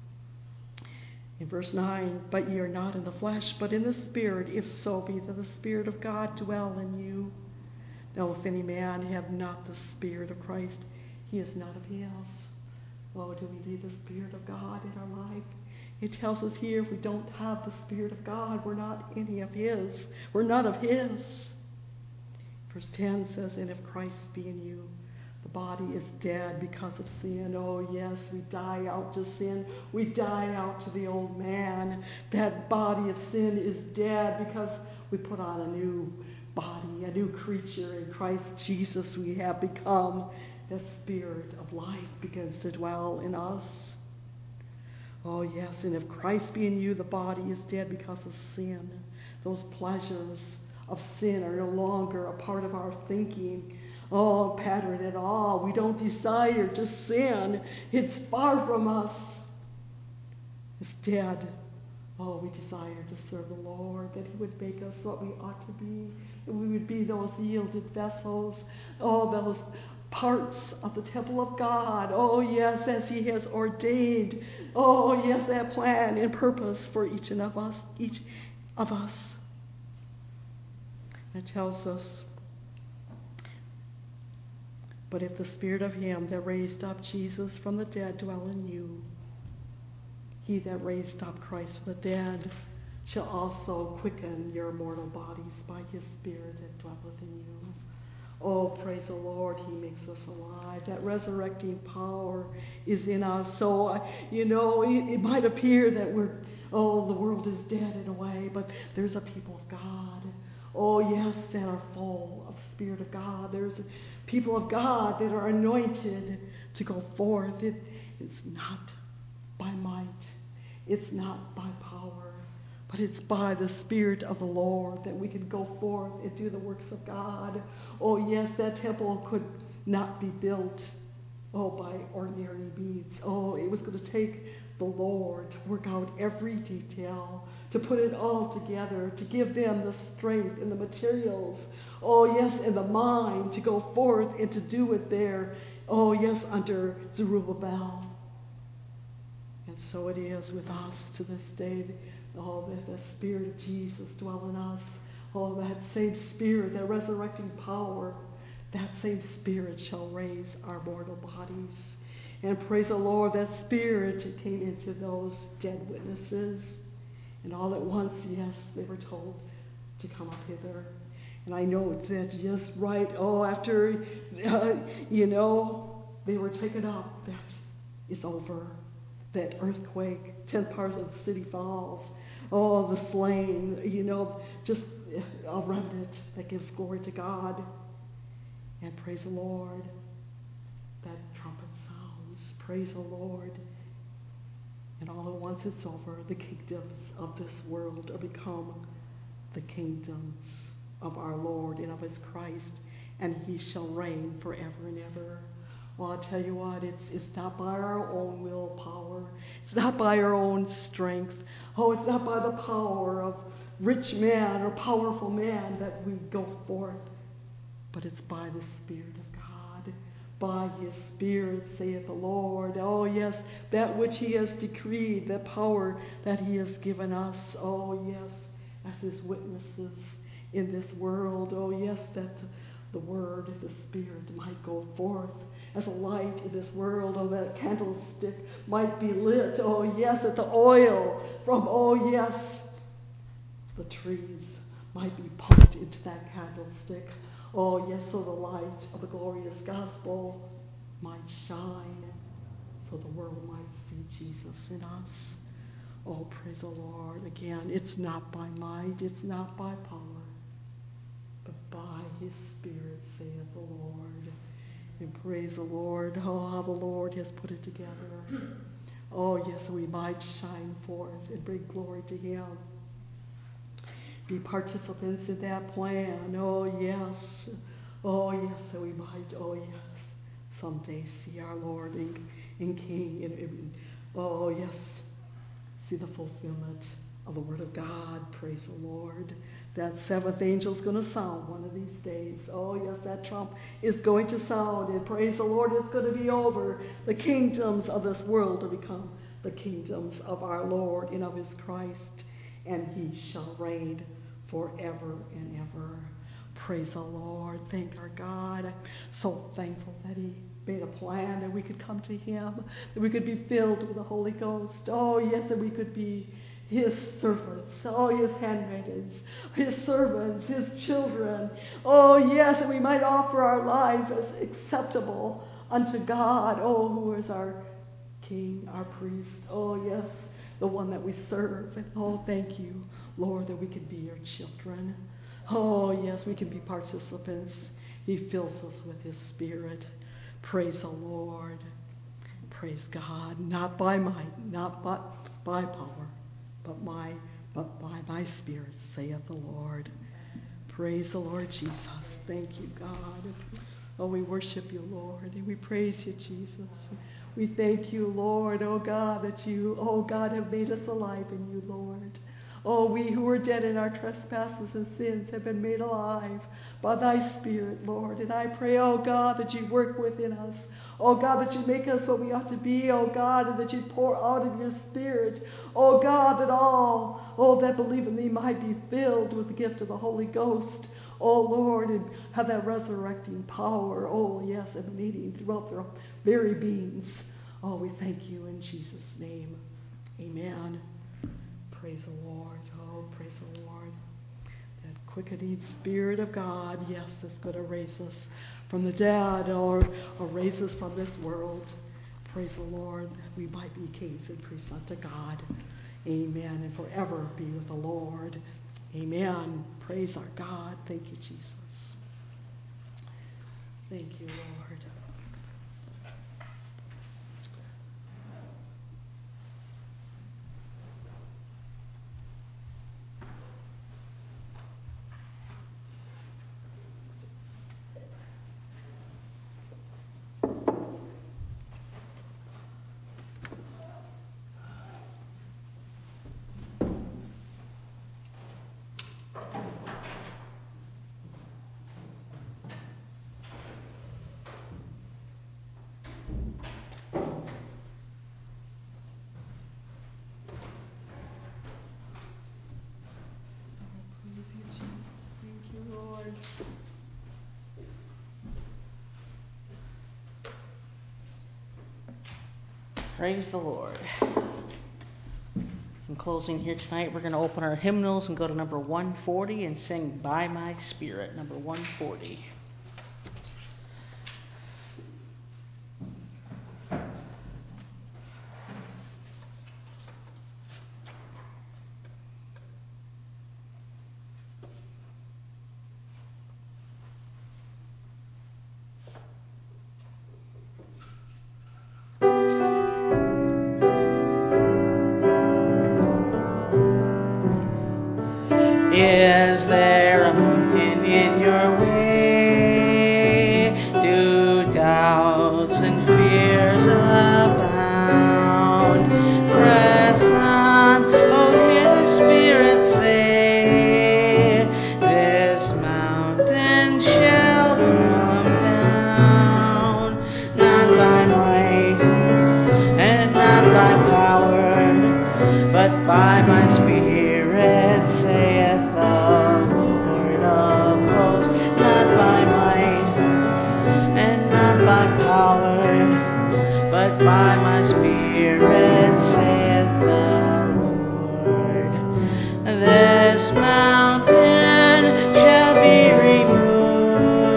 in verse nine, but ye are not in the flesh, but in the Spirit, if so be that the Spirit of God dwell in you. Now if any man have not the Spirit of Christ, he is not of his. Oh, do we need the Spirit of God in our life? It tells us here, if we don't have the Spirit of God, we're not any of his. We're not of his. Verse ten says, and if Christ be in you, the body is dead because of sin. Oh, yes, we die out to sin. We die out to the old man. That body of sin is dead because we put on a new body, a new creature. In Christ Jesus we have become. The Spirit of life begins to dwell in us. Oh, yes, and if Christ be in you, the body is dead because of sin. Those pleasures of sin are no longer a part of our thinking. Oh, pattern at all. We don't desire to sin. It's far from us. It's dead. Oh, we desire to serve the Lord, that he would make us what we ought to be, that we would be those yielded vessels, oh, those parts of the temple of God. Oh, yes, as he has ordained. Oh, yes, that plan and purpose for each and of us, each of us. It tells us, but if the Spirit of him that raised up Jesus from the dead dwell in you, he that raised up Christ from the dead shall also quicken your mortal bodies by his Spirit that dwelleth in you. Oh, praise the Lord, he makes us alive. That resurrecting power is in us. So, uh, you know, it, it might appear that we're, oh, the world is dead in a way, but there's a people of God. Oh, yes, that are full of the Spirit of God. There's people of God that are anointed to go forth. It, it's not by might. It's not by power. But it's by the Spirit of the Lord that we can go forth and do the works of God. Oh, yes, that temple could not be built, oh, by ordinary means. Oh, it was going to take the Lord to work out every detail, to put it all together, to give them the strength and the materials. Oh, yes, and the mind to go forth and to do it there. Oh, yes, under Zerubbabel. And so it is with us to this day. Oh, that the Spirit of Jesus dwell in us. Oh, that same Spirit, that resurrecting power, that same Spirit shall raise our mortal bodies. And praise the Lord, that Spirit came into those dead witnesses. And all at once, yes, they were told to come up hither. And I know that just right, oh, after, uh, you know, they were taken up, that is over. That earthquake, ten parts of the city falls. Oh, the slain, you know, just a remnant that gives glory to God. And praise the Lord. That trumpet sounds. Praise the Lord. And all at once it's over. The kingdoms of this world are become the kingdoms of our Lord and of his Christ. And he shall reign forever and ever. Well, I'll tell you what, it's, it's not by our own willpower. It's not by our own strength. Oh, it's not by the power of rich man or powerful man that we go forth. But it's by the Spirit of God. By his Spirit, saith the Lord. Oh, yes, that which he has decreed, the power that he has given us. Oh, yes, as his witnesses in this world. Oh, yes, that the word, the Spirit might go forth as a light in this world. Oh, that candlestick might be lit. Oh, yes, that the oil from, oh, yes, the trees might be pumped into that candlestick. Oh, yes, so the light of the glorious gospel might shine, so the world might see Jesus in us. Oh, praise the Lord. Again, it's not by might, it's not by power, but by his Spirit, saith the Lord. And praise the Lord. Oh, how the Lord has put it together. Oh, yes, so we might shine forth and bring glory to him. Be participants in that plan. Oh, yes. Oh, yes, so we might, oh, yes, someday see our Lord and, and King. And, and, oh, yes, see the fulfillment of the Word of God. Praise the Lord. That seventh angel's going to sound one of these days. Oh, yes, that trump is going to sound. And praise the Lord, it's going to be over. The kingdoms of this world to become the kingdoms of our Lord and of his Christ. And he shall reign forever and ever. Praise the Lord. Thank our God. I'm so thankful that he made a plan that we could come to him, that we could be filled with the Holy Ghost. Oh, yes, that we could be his servants, oh, his handmaidens, his servants, his children. Oh, yes, that we might offer our life as acceptable unto God. Oh, who is our King, our priest. Oh, yes, the one that we serve. And oh, thank you, Lord, that we can be your children. Oh, yes, we can be participants. He fills us with his Spirit. Praise the Lord. Praise God. Not by might, not by, by power, but my, but by my Spirit, saith the Lord. Praise the Lord Jesus. Thank you, God. Oh, we worship you, Lord, and we praise you, Jesus. We thank you, Lord, oh God, that you, oh God, have made us alive in you, Lord. Oh, we who were dead in our trespasses and sins have been made alive by thy Spirit, Lord. And I pray, oh God, that you work within us. Oh God, that you make us what we ought to be, oh God, and that you pour out of your Spirit. Oh God, that all, oh, that believe in thee might be filled with the gift of the Holy Ghost. Oh Lord, and have that resurrecting power, oh yes, emanating throughout their very beings. Oh, we thank you in Jesus' name. Amen. Praise the Lord. Oh, praise the Lord. That quickening Spirit of God, yes, that's going to raise us from the dead or, or raise us from this world. Praise the Lord, that we might be kings and priests unto God. Amen. And forever be with the Lord. Amen. Praise our God. Thank you, Jesus. Thank you, Lord. Praise the Lord. In closing here tonight, we're going to open our hymnals and go to number one forty and sing By My Spirit, number one forty. Is there a mountain in your way? Do doubts and fears abound? Press on, oh, hear the Spirit say, this mountain shall come down, not by might and not by power, but by my Spirit, saith the Lord of hosts. Not by might and not by power, but by my Spirit, saith the Lord. This mountain shall be removed.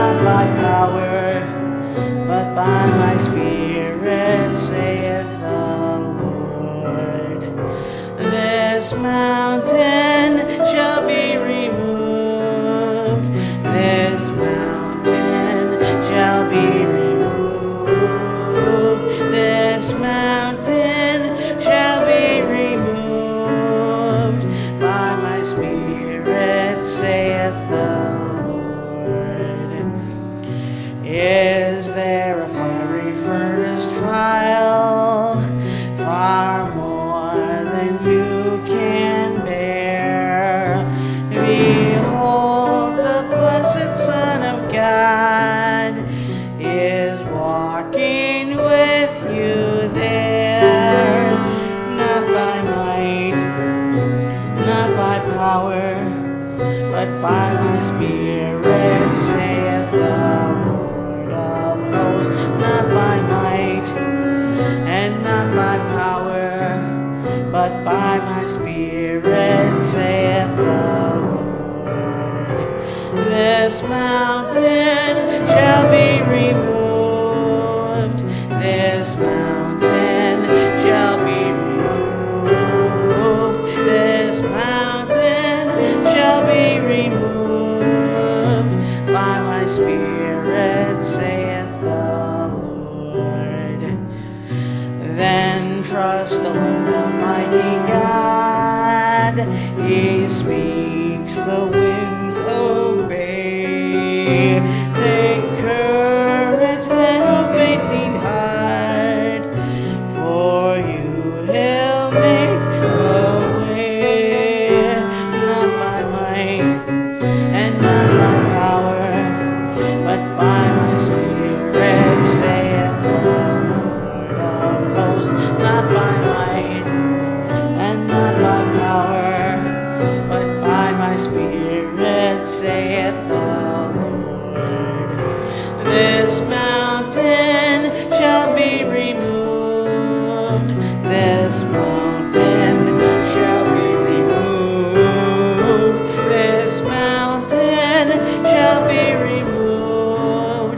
not by power, but by my Spirit, saith the Lord. This mountain shall be removed. This mountain shall be removed. This mountain shall be removed by my Spirit, saith the Lord. Is there a fiery furnace trial, far more than you can bear? Behold, the blessed Son of God is walking with you there, not by might, not by power, but by my Spirit, saith the Lord of hosts. Not by might, and not by power, but by my Spirit, saith the Lord. This mountain shall be removed. This mountain shall be removed. This mountain shall be removed by my Spirit, saith the Lord. Then trust the Lord Almighty God. He speaks, the winds obey. Take courage, little fainting heart, for you he'll make a way. Not by might, and not by power, but by my Spirit, saith the Lord of hosts. Not by might, and not by power, but by my Spirit, saith the Lord. This mountain shall be removed. This mountain shall be removed. This mountain shall be removed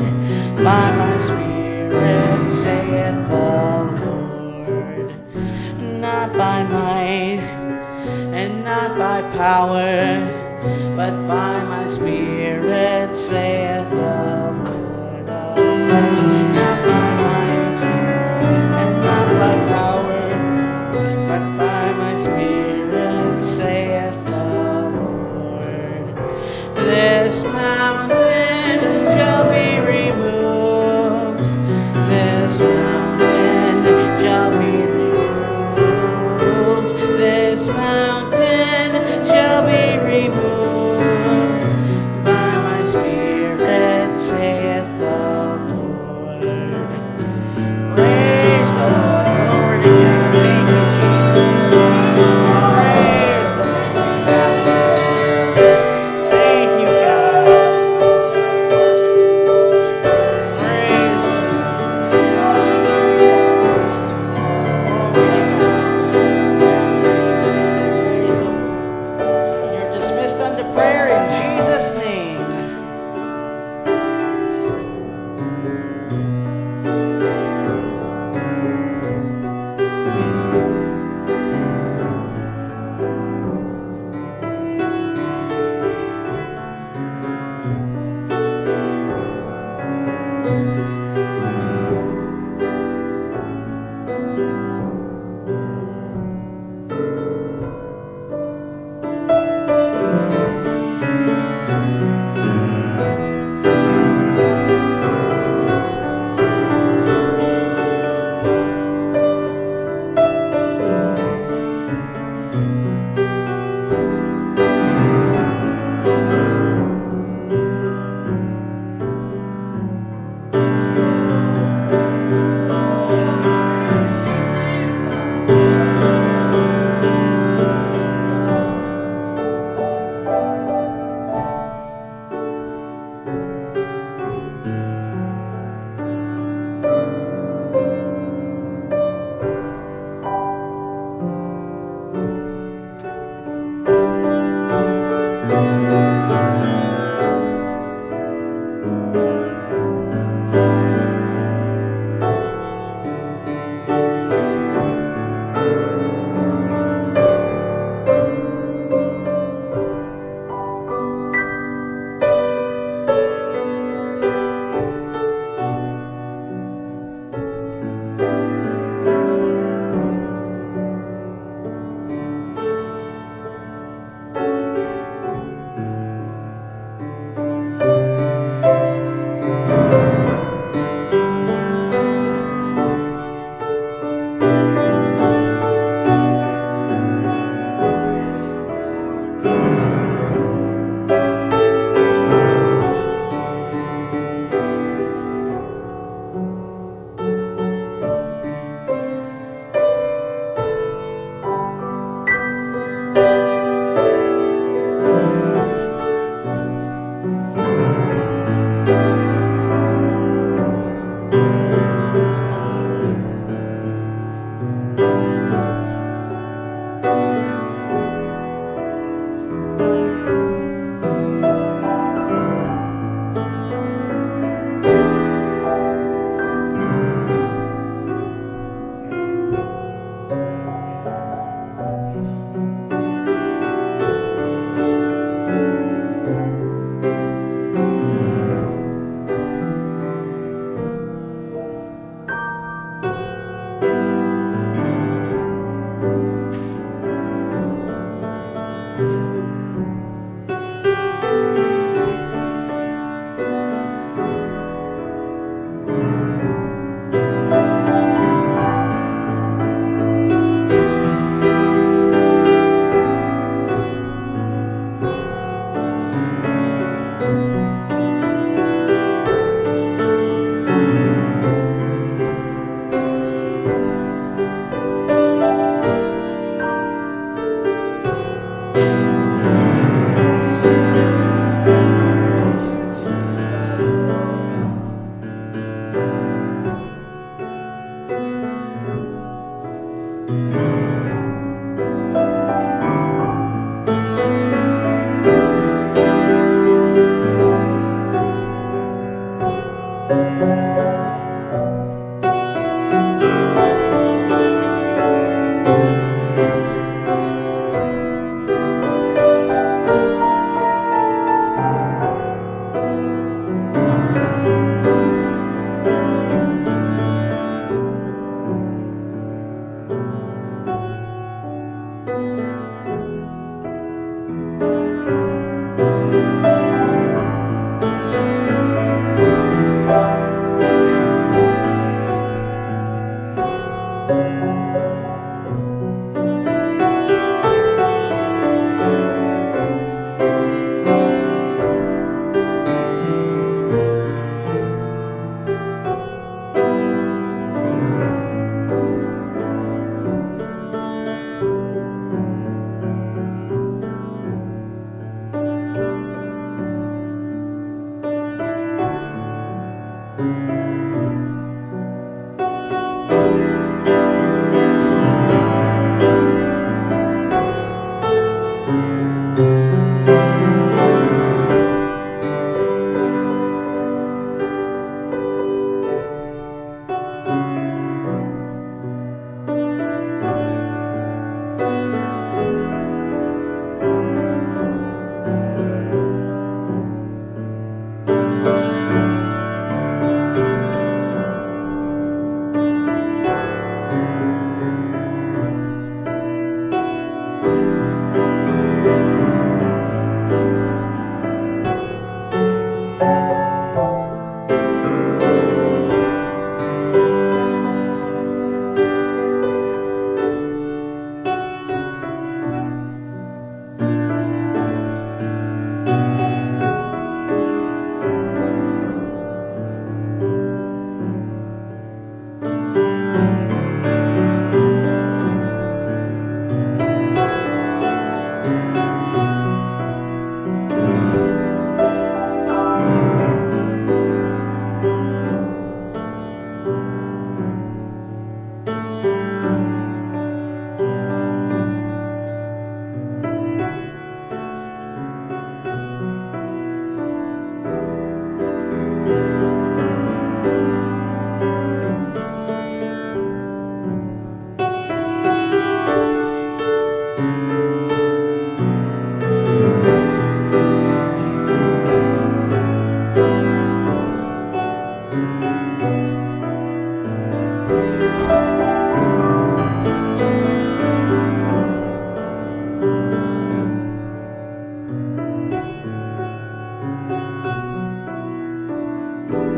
Thank you.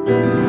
Amen.